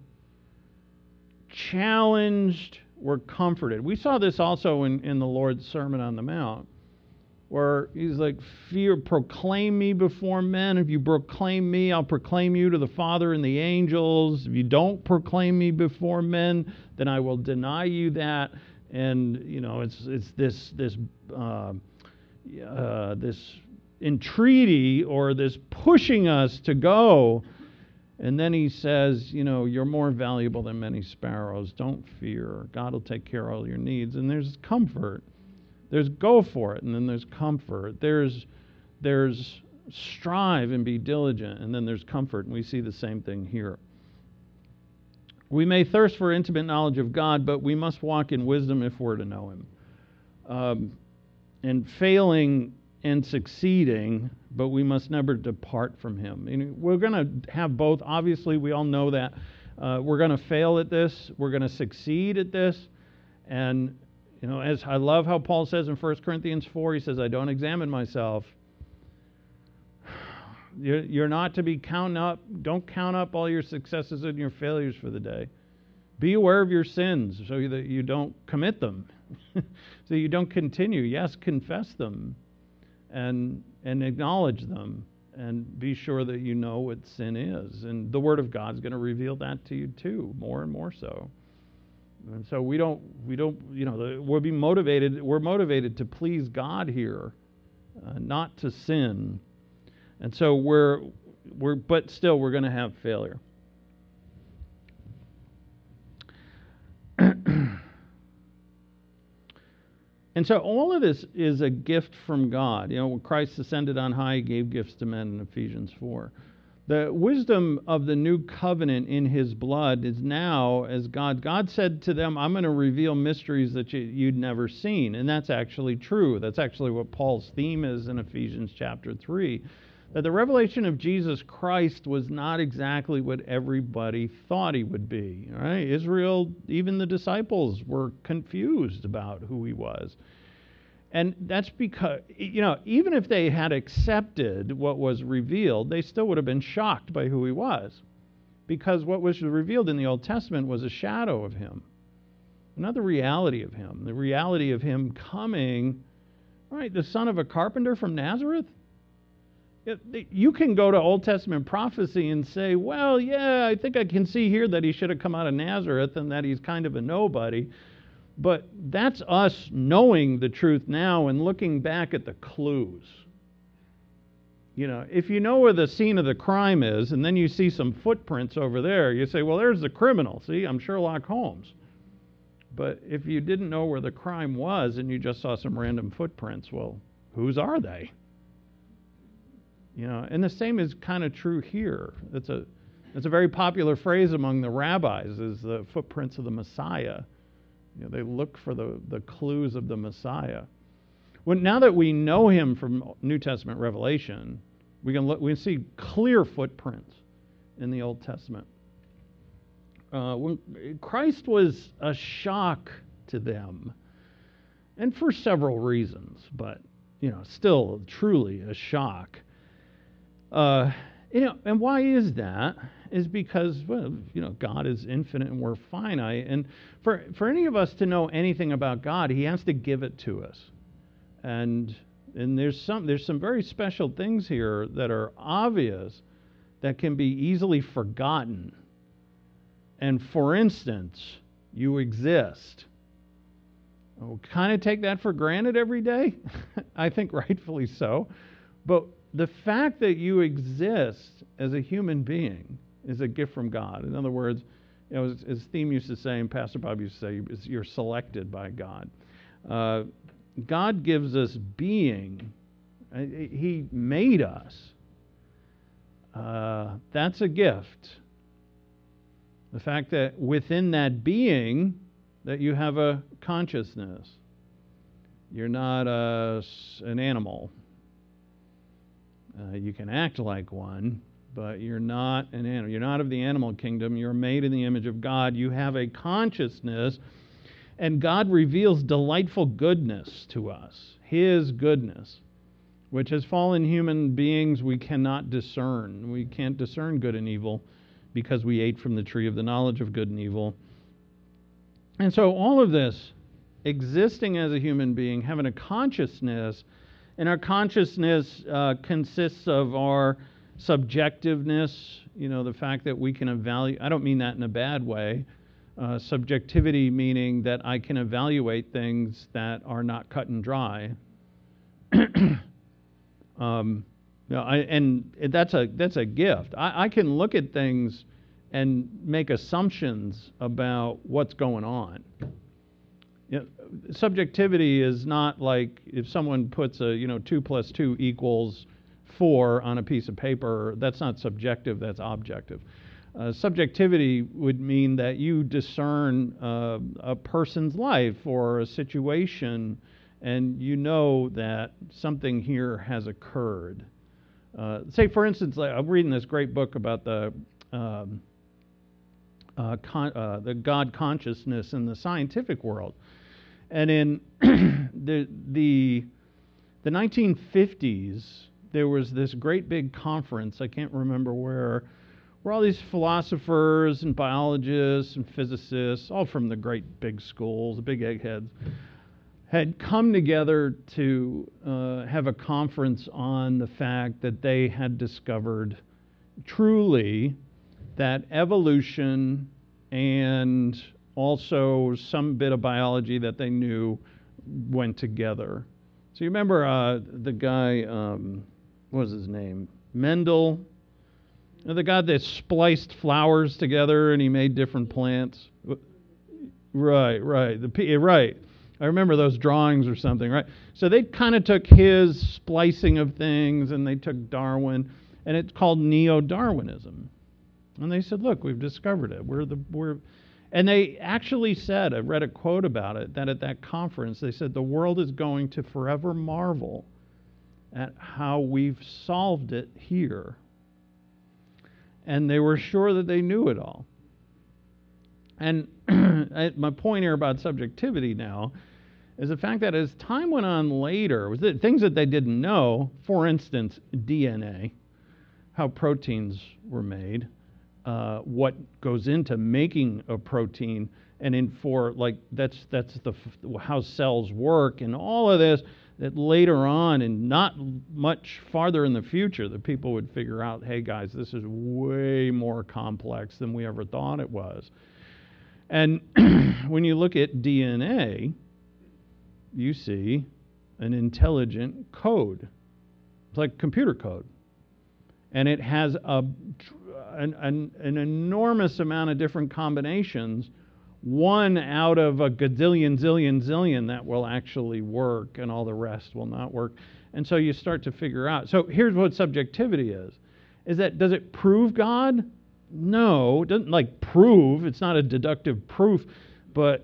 challenged, we're comforted. We saw this also in, in the Lord's Sermon on the Mount, where He's like, fear, proclaim me before men. If you proclaim me, I'll proclaim you to the Father and the angels. If you don't proclaim me before men, then I will deny you that. And, you know, it's it's this this uh, uh, this entreaty or this pushing us to go. And then he says, you know, you're more valuable than many sparrows. Don't fear. God will take care of all your needs. And there's comfort. There's go for it, and then there's comfort. There's there's strive and be diligent, and then there's comfort. And we see the same thing here. We may thirst for intimate knowledge of God, but we must walk in wisdom if we're to know Him. Um, and failing and succeeding, but we must never depart from Him. And we're going to have both. Obviously, we all know that. Uh, we're going to fail at this. We're going to succeed at this. And, you know, as I love how Paul says in First Corinthians four, he says, I don't examine myself. You're, you're not to be counting up. Don't count up all your successes and your failures for the day. Be aware of your sins so that you don't commit them. So you don't continue. Yes, confess them. And and acknowledge them, and be sure that you know what sin is. And the Word of God's going to reveal that to you too, more and more so. And so we don't we don't you know the, we'll be motivated. We're motivated to please God here, uh, not to sin. And so we're we're but still we're going to have failure. And so all of this is a gift from God. You know, when Christ ascended on high, He gave gifts to men in Ephesians four. The wisdom of the new covenant in His blood is now as God. God said to them, I'm going to reveal mysteries that you, you'd never seen. And that's actually true. That's actually what Paul's theme is in Ephesians chapter three. That the revelation of Jesus Christ was not exactly what everybody thought He would be. Right? Israel, even the disciples, were confused about who He was. And that's because, you know, even if they had accepted what was revealed, they still would have been shocked by who He was. Because what was revealed in the Old Testament was a shadow of Him, not the reality of Him. The reality of Him coming, right, the son of a carpenter from Nazareth. You can go to Old Testament prophecy and say, well, yeah, I think I can see here that He should have come out of Nazareth and that He's kind of a nobody. But that's us knowing the truth now and looking back at the clues. You know, if you know where the scene of the crime is and then you see some footprints over there, you say, well, there's the criminal. See, I'm Sherlock Holmes. But if you didn't know where the crime was and you just saw some random footprints, well, whose are they? You know, and the same is kind of true here. It's a, it's a very popular phrase among the rabbis, is the footprints of the Messiah. You know, they look for the, the clues of the Messiah. When, now that we know Him from New Testament revelation, we can look, we can see clear footprints in the Old Testament. Uh, when Christ was a shock to them, and for several reasons, but you know, still truly a shock. Uh, you know, and why is that? Is because, well, you know, God is infinite and we're finite. And for for any of us to know anything about God, He has to give it to us. And and there's some there's some very special things here that are obvious that can be easily forgotten. And for instance, you exist. We kind of take that for granted every day. I think rightfully so. But the fact that you exist as a human being is a gift from God. In other words, you know, as, as Theme used to say, and Pastor Bob used to say, is you're selected by God. Uh, God gives us being. He made us. Uh, that's a gift. The fact that within that being, that you have a consciousness. You're not a, an animal. Uh, you can act like one, but you're not an animal. You're not of the animal kingdom. You're made in the image of God. You have a consciousness, and God reveals delightful goodness to us, His goodness, which as fallen human beings we cannot discern. We can't discern good and evil because we ate from the tree of the knowledge of good and evil. And so all of this, existing as a human being, having a consciousness, and our consciousness uh, consists of our subjectiveness, you know, the fact that we can evaluate. I don't mean that in a bad way. Uh, subjectivity meaning that I can evaluate things that are not cut and dry. um, you know, I, and that's a that's a gift. I, I can look at things and make assumptions about what's going on. You know, subjectivity is not like if someone puts a, you know, two plus two equals four on a piece of paper. That's not subjective, that's objective. Uh, subjectivity would mean that you discern uh, a person's life or a situation, and you know that something here has occurred. Uh, say, for instance, like I'm reading this great book about the um, uh, con- uh, the God consciousness in the scientific world. And in the, the, the nineteen fifties, there was this great big conference, I can't remember where, where all these philosophers and biologists and physicists, all from the great big schools, the big eggheads, had come together to uh, have a conference on the fact that they had discovered truly that evolution and also some bit of biology that they knew went together. So you remember uh, the guy, um, what was his name? Mendel, the guy that spliced flowers together and he made different plants. Right, right, the P, right. I remember those drawings or something, right? So they kind of took his splicing of things and they took Darwin, and it's called neo-Darwinism. And they said, look, we've discovered it. We're the we're And they actually said, I read a quote about it, that at that conference, they said the world is going to forever marvel at how we've solved it here. And they were sure that they knew it all. And my point here about subjectivity now is the fact that as time went on later, was that things that they didn't know, for instance, D N A, how proteins were made, Uh, what goes into making a protein, and in for like that's that's the how cells work, and all of this that later on and not much farther in the future that people would figure out, hey guys, this is way more complex than we ever thought it was. And when you look at D N A, you see an intelligent code. It's like computer code, and it has a An, an, an enormous amount of different combinations, one out of a gazillion, zillion, zillion that will actually work, and all the rest will not work. And so you start to figure out. So here's what subjectivity is. Is that, does it prove God? No, it doesn't like prove. It's not a deductive proof. But,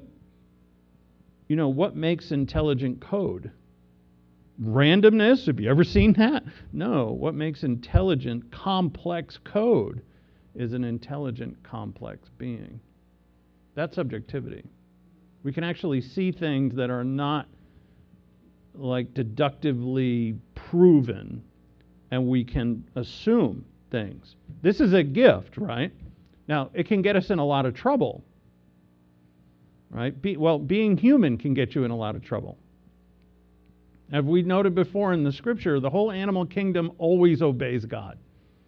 you know, what makes intelligent code? Randomness? Have you ever seen that? No. What makes intelligent, complex code is an intelligent, complex being. That's subjectivity. We can actually see things that are not like deductively proven, and we can assume things. This is a gift, right? Now, it can get us in a lot of trouble, right? Be, well, being human can get you in a lot of trouble. As we noted before in the scripture, the whole animal kingdom always obeys God.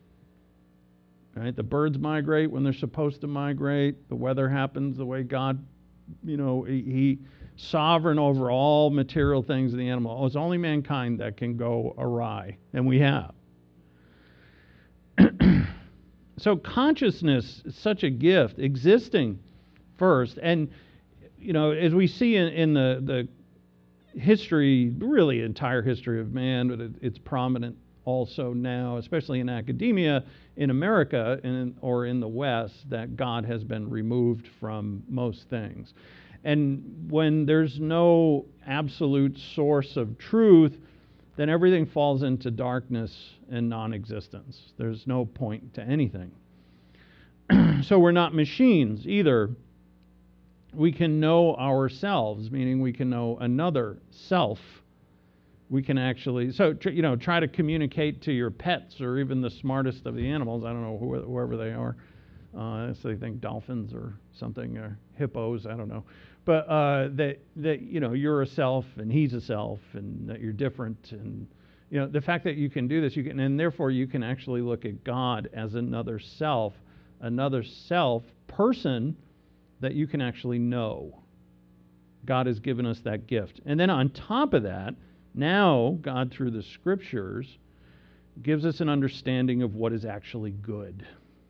Right? The birds migrate when they're supposed to migrate. The weather happens the way God, you know, he, he sovereign over all material things in the animal. Oh, it's only mankind that can go awry, and we have. So consciousness is such a gift, existing first. And, you know, as we see in, in the, the history, really entire history of man, but it, it's prominent also now, especially in academia in America and, or in the West, that God has been removed from most things. And when there's no absolute source of truth, then everything falls into darkness and non-existence. There's no point to anything. So we're not machines either. We can know ourselves, meaning we can know another self. We can actually, so, you know, try to communicate to your pets or even the smartest of the animals. I don't know, who, whoever they are. Uh, so they think dolphins or something, or hippos, I don't know. But uh, that, that, you know, you're a self and he's a self, and that you're different. And, you know, the fact that you can do this, you can, and therefore you can actually look at God as another self, another self person that you can actually know. God has given us that gift. And then on top of that, Now, God, through the Scriptures, gives us an understanding of what is actually good.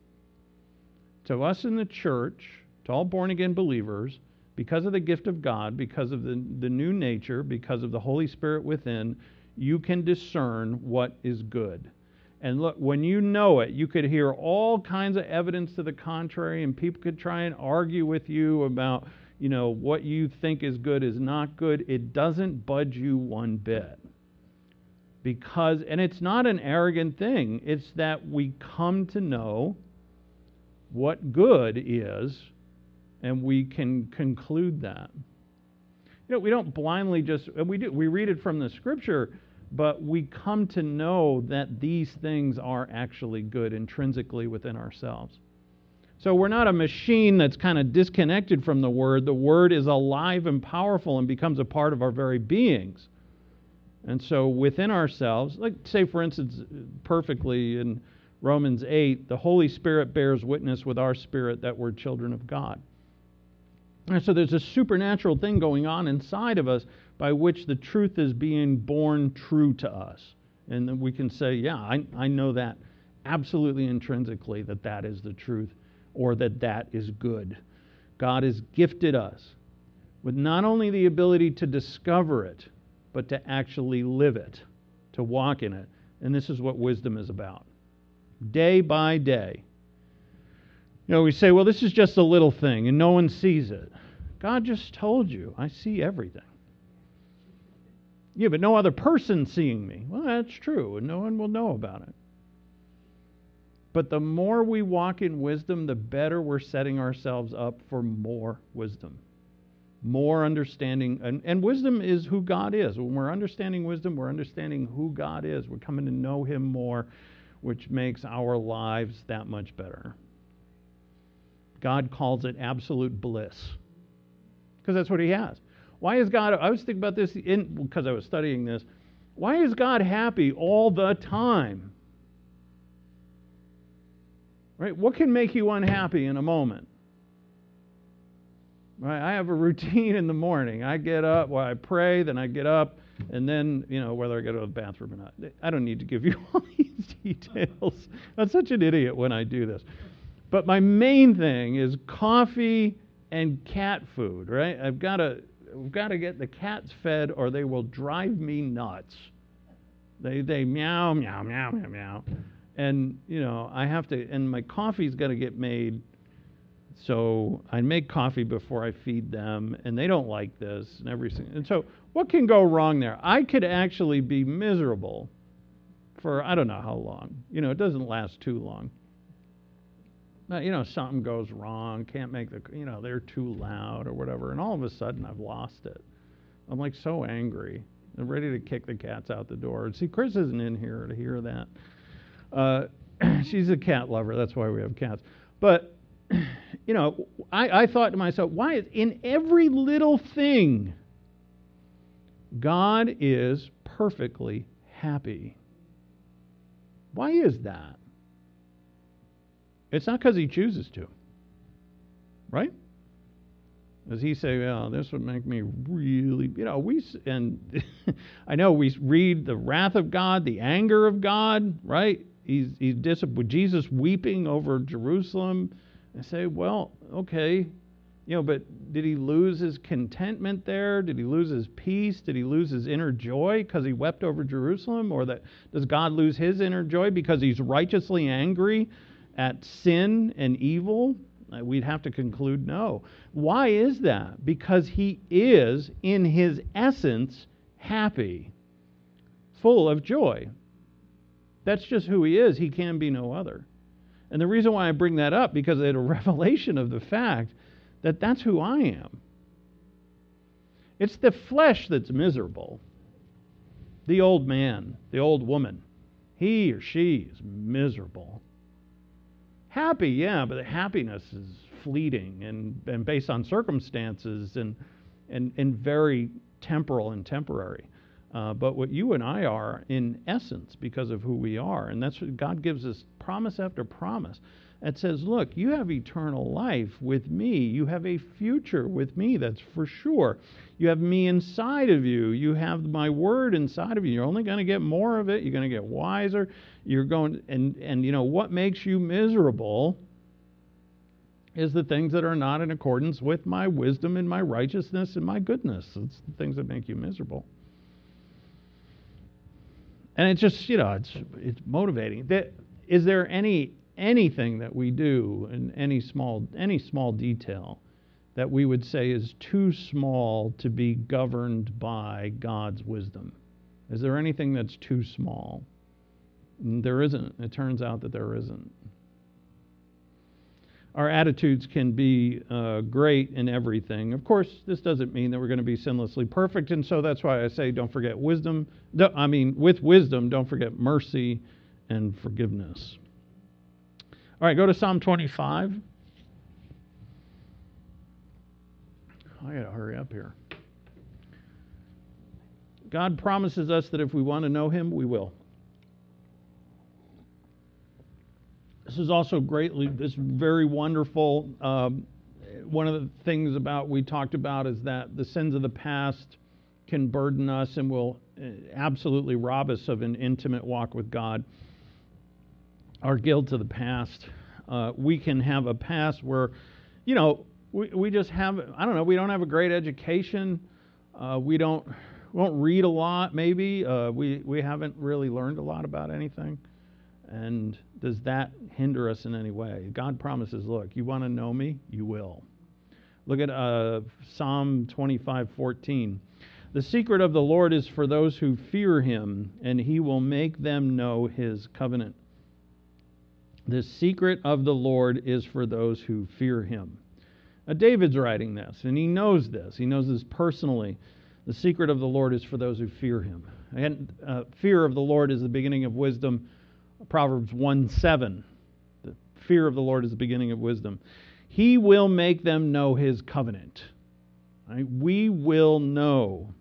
To us in the church, to all born-again believers, because of the gift of God, because of the, the new nature, because of the Holy Spirit within, you can discern what is good. And look, when you know it, you could hear all kinds of evidence to the contrary, and people could try and argue with you about, you know, what you think is good is not good. It doesn't budge you one bit. Because, and it's not an arrogant thing, it's that we come to know what good is, and we can conclude that. You know, we don't blindly just, we do, we read it from the Scripture, but we come to know that these things are actually good intrinsically within ourselves. So we're not a machine that's kind of disconnected from the Word. The Word is alive and powerful and becomes a part of our very beings. And so within ourselves, like say for instance, perfectly in Romans eight, the Holy Spirit bears witness with our spirit that we're children of God. And so there's a supernatural thing going on inside of us by which the truth is being born true to us. And then we can say, yeah, I, I know that absolutely intrinsically that that is the truth, or that that is good. God has gifted us with not only the ability to discover it, but to actually live it, to walk in it. And this is what wisdom is about. Day by day. You know, we say, well, this is just a little thing and no one sees it. God just told you, I see everything. Yeah, but no other person seeing me. Well, that's true, and no one will know about it. But the more we walk in wisdom, the better we're setting ourselves up for more wisdom. More understanding. And, and wisdom is who God is. When we're understanding wisdom, we're understanding who God is. We're coming to know Him more, which makes our lives that much better. God calls it absolute bliss, because that's what He has. Why is God, I was thinking about this in, because I was studying this, why is God happy all the time? Right? What can make you unhappy in a moment? Right? I have a routine in the morning. I get up, well, I pray, then I get up, and then, you know, whether I go to the bathroom or not. I don't need to give you all these details. I'm such an idiot when I do this. But my main thing is coffee and cat food, right? I've got to, I've got to get the cats fed or they will drive me nuts. They they meow, meow, meow, meow, meow. And, you know, I have to, and my coffee's got to get made. So I make coffee before I feed them, and they don't like this and everything. And so what can go wrong there? I could actually be miserable for I don't know how long. You know, it doesn't last too long. But, you know, something goes wrong, can't make the, you know, they're too loud or whatever, and all of a sudden I've lost it. I'm like so angry. I'm ready to kick the cats out the door. And see, Chris isn't in here to hear that. Uh, she's a cat lover. That's why we have cats. But, you know, I, I thought to myself, why is in every little thing God is perfectly happy? Why is that? It's not because He chooses to, right? Does He say, well, this would make me really, you know, we, and I know we read the wrath of God, the anger of God, right? He's, he's disappointed. Jesus weeping over Jerusalem. I say, well, okay, you know, but did He lose His contentment there? Did He lose His peace? Did He lose His inner joy because He wept over Jerusalem? Or that does God lose His inner joy because He's righteously angry at sin and evil? We'd have to conclude no. Why is that? Because He is, in His essence, happy, full of joy. That's just who He is. He can be no other. And the reason why I bring that up, because it's a revelation of the fact that that's who I am. It's the flesh that's miserable. The old man, the old woman, he or she is miserable. Happy, yeah, but the happiness is fleeting and, and based on circumstances and, and, and very temporal and temporary. Uh, but what you and I are in essence because of who we are. And that's what God gives us promise after promise. that says, look, you have eternal life with me. You have a future with me, that's for sure. You have me inside of you. You have my word inside of you. You're only going to get more of it. You're going to get wiser. You're going, and, and you know, what makes you miserable is the things that are not in accordance with my wisdom and my righteousness and my goodness. It's the things that make you miserable. And it's just, you know, it's it's motivating. That, is there any anything that we do in any small any small detail that we would say is too small to be governed by God's wisdom? Is there anything that's too small? There isn't. It turns out that there isn't. Our attitudes can be uh, great in everything. Of course, this doesn't mean that we're going to be sinlessly perfect, and so that's why I say don't forget wisdom. I mean, with wisdom, don't forget mercy and forgiveness. All right, go to Psalm twenty-five. I got to hurry up here. God promises us that if we want to know Him, we will. This is also greatly, this very wonderful. Um, one of the things about we talked about is that the sins of the past can burden us and will absolutely rob us of an intimate walk with God. Our guilt of the past. Uh, we can have a past where, you know, we, we just have, I don't know, we don't have a great education. Uh, we don't, we won't read a lot, maybe. Uh, we, we haven't really learned a lot about anything. And does that hinder us in any way? God promises, look, you want to know me? You will. Look at uh, Psalm twenty-five fourteen. The secret of the Lord is for those who fear Him, and He will make them know His covenant. The secret of the Lord is for those who fear Him. Now, David's writing this, and he knows this. He knows this personally. The secret of the Lord is for those who fear Him. And uh, fear of the Lord is the beginning of wisdom. Proverbs one seven. The fear of the Lord is the beginning of wisdom. He will make them know His covenant. Right? We will know.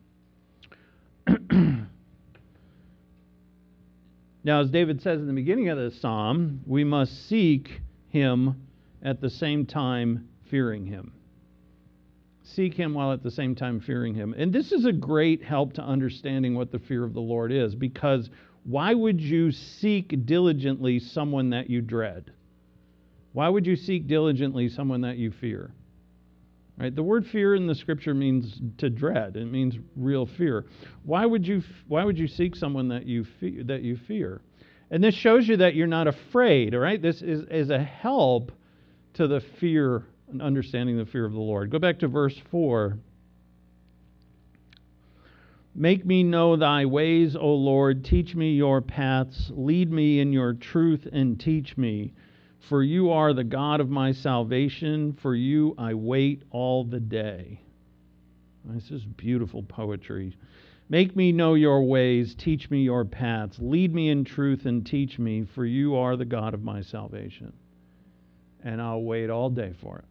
Now, as David says in the beginning of this psalm, we must seek Him at the same time fearing Him. Seek Him while at the same time fearing Him. And this is a great help to understanding what the fear of the Lord is, because why would you seek diligently someone that you dread? Why would you seek diligently someone that you fear? Right? The word fear in the Scripture means to dread. It means real fear. Why would you Why would you seek someone that you fear, that you fear? And this shows you that you're not afraid. All right? This is, is a help to the fear and understanding the fear of the Lord. Go back to verse four. Make me know thy ways, O Lord. Teach me your paths. Lead me in your truth and teach me. For you are the God of my salvation. For you I wait all the day. This is beautiful poetry. Make me know your ways. Teach me your paths. Lead me in truth and teach me. For you are the God of my salvation. And I'll wait all day for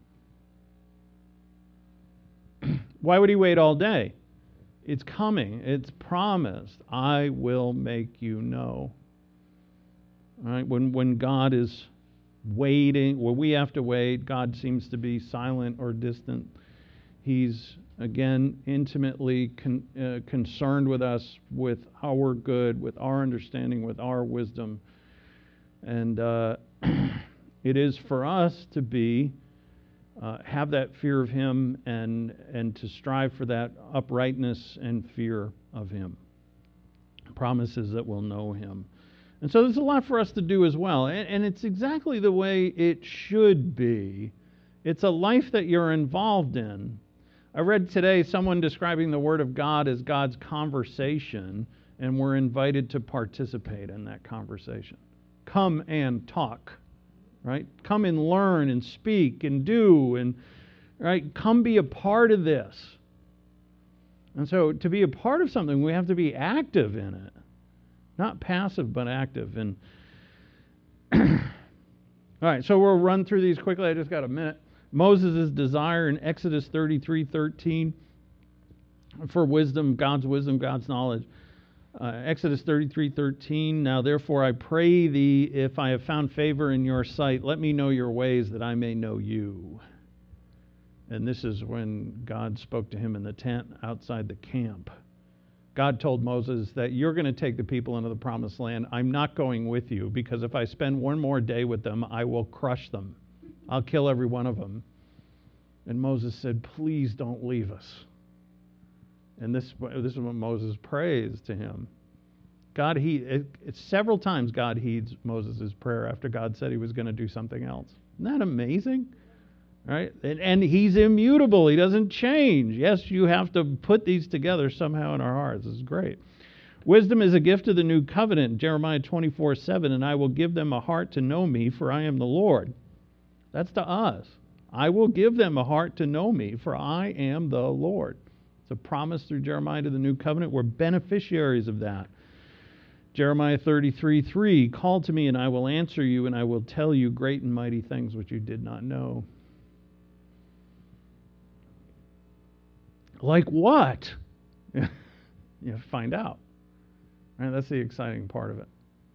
it. Why would he wait all day? It's coming. It's promised. I will make you know. All right? When when God is waiting, when we have to wait, God seems to be silent or distant. He's, again, intimately con, uh, concerned with us, with our good, with our understanding, with our wisdom. And uh, it is for us to be Uh, have that fear of Him and and to strive for that uprightness and fear of Him. Promises that we'll know Him. And so there's a lot for us to do as well. And, and it's exactly the way it should be. It's a life that you're involved in. I read today someone describing the Word of God as God's conversation, and we're invited to participate in that conversation. Come and talk. Right? Come and learn and speak and do and right? Come be a part of this. And so to be a part of something, we have to be active in it. Not passive, but active. And all right, so we'll run through these quickly. I just got a minute. Moses' desire in Exodus thirty-three thirteen for wisdom, God's wisdom, God's knowledge. Uh, Exodus thirty-three thirteen, now therefore I pray thee, if I have found favor in your sight, let me know your ways that I may know you. And this is when God spoke to him in the tent outside the camp. God told Moses that you're going to take the people into the promised land. I'm not going with you because if I spend one more day with them, I will crush them. I'll kill every one of them. And Moses said, please don't leave us. And this, this is what Moses prays to him. God, he, it, it's several times God heeds Moses' prayer after God said he was going to do something else. Isn't that amazing? Right? And, and he's immutable. He doesn't change. Yes, you have to put these together somehow in our hearts. This is great. Wisdom is a gift of the new covenant. Jeremiah twenty-four seven, and I will give them a heart to know me, for I am the Lord. That's to us. I will give them a heart to know me, for I am the Lord. It's a promise through Jeremiah to the new covenant. We're beneficiaries of that. Jeremiah thirty-three three, call to me and I will answer you and I will tell you great and mighty things which you did not know. Like what? You find out. Right, that's the exciting part of it.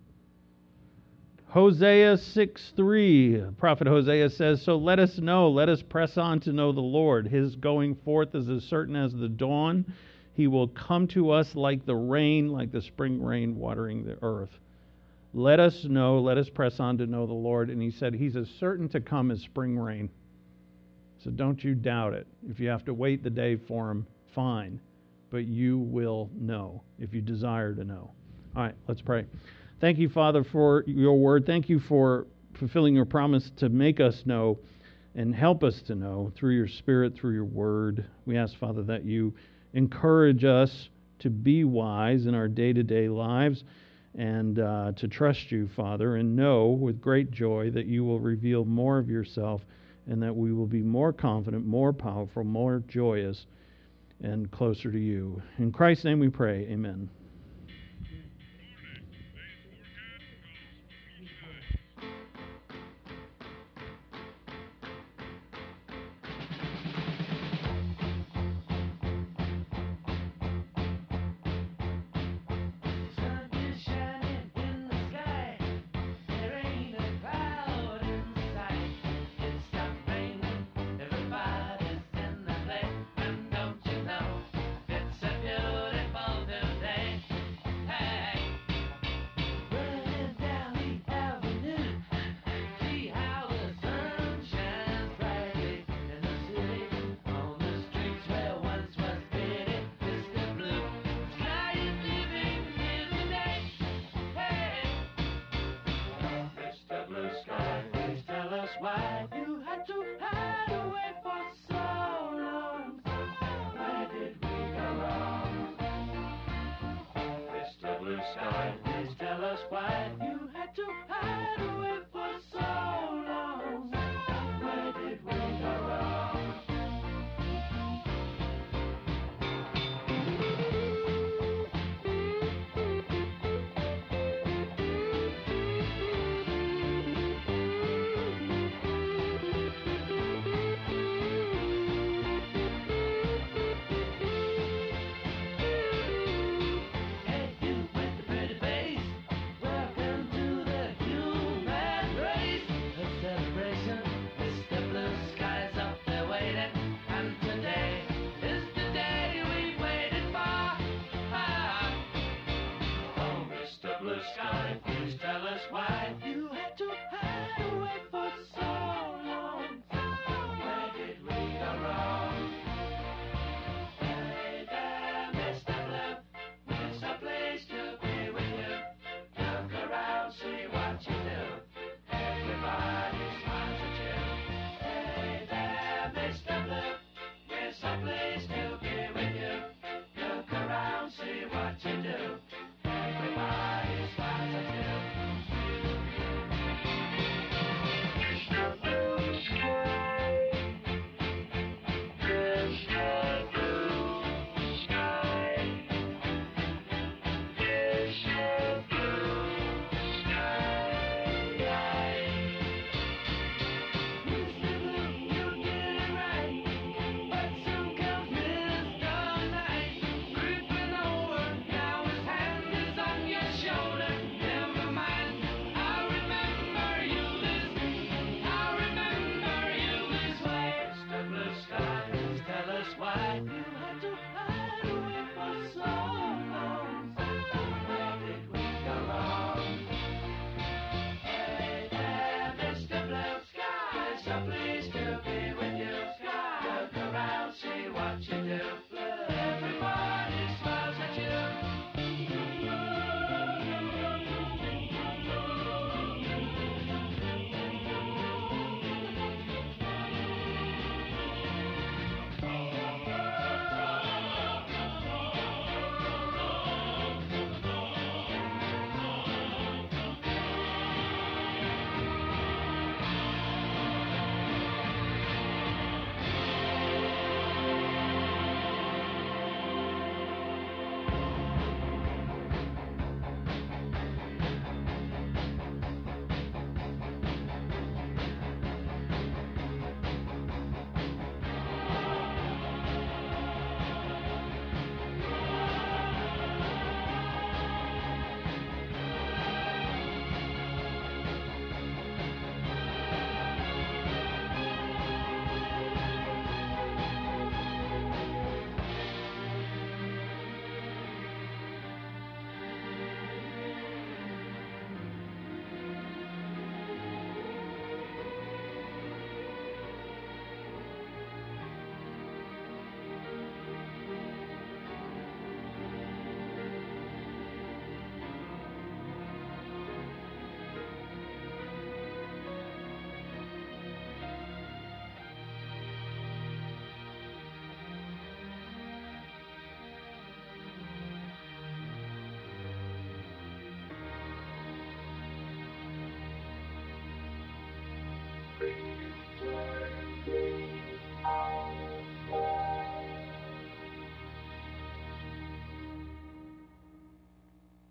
Hosea six three, prophet Hosea says, so let us know, let us press on to know the Lord. His going forth is as certain as the dawn. He will come to us like the rain, like the spring rain watering the earth. Let us know, let us press on to know the Lord. And he said he's as certain to come as spring rain. So don't you doubt it. If you have to wait the day for him, fine. But you will know if you desire to know. All right, let's pray. Thank you, Father, for your word. Thank you for fulfilling your promise to make us know and help us to know through your Spirit, through your word. We ask, Father, that you encourage us to be wise in our day-to-day lives and uh, to trust you, Father, and know with great joy that you will reveal more of yourself and that we will be more confident, more powerful, more joyous, and closer to you. In Christ's name we pray. Amen. Blue sky.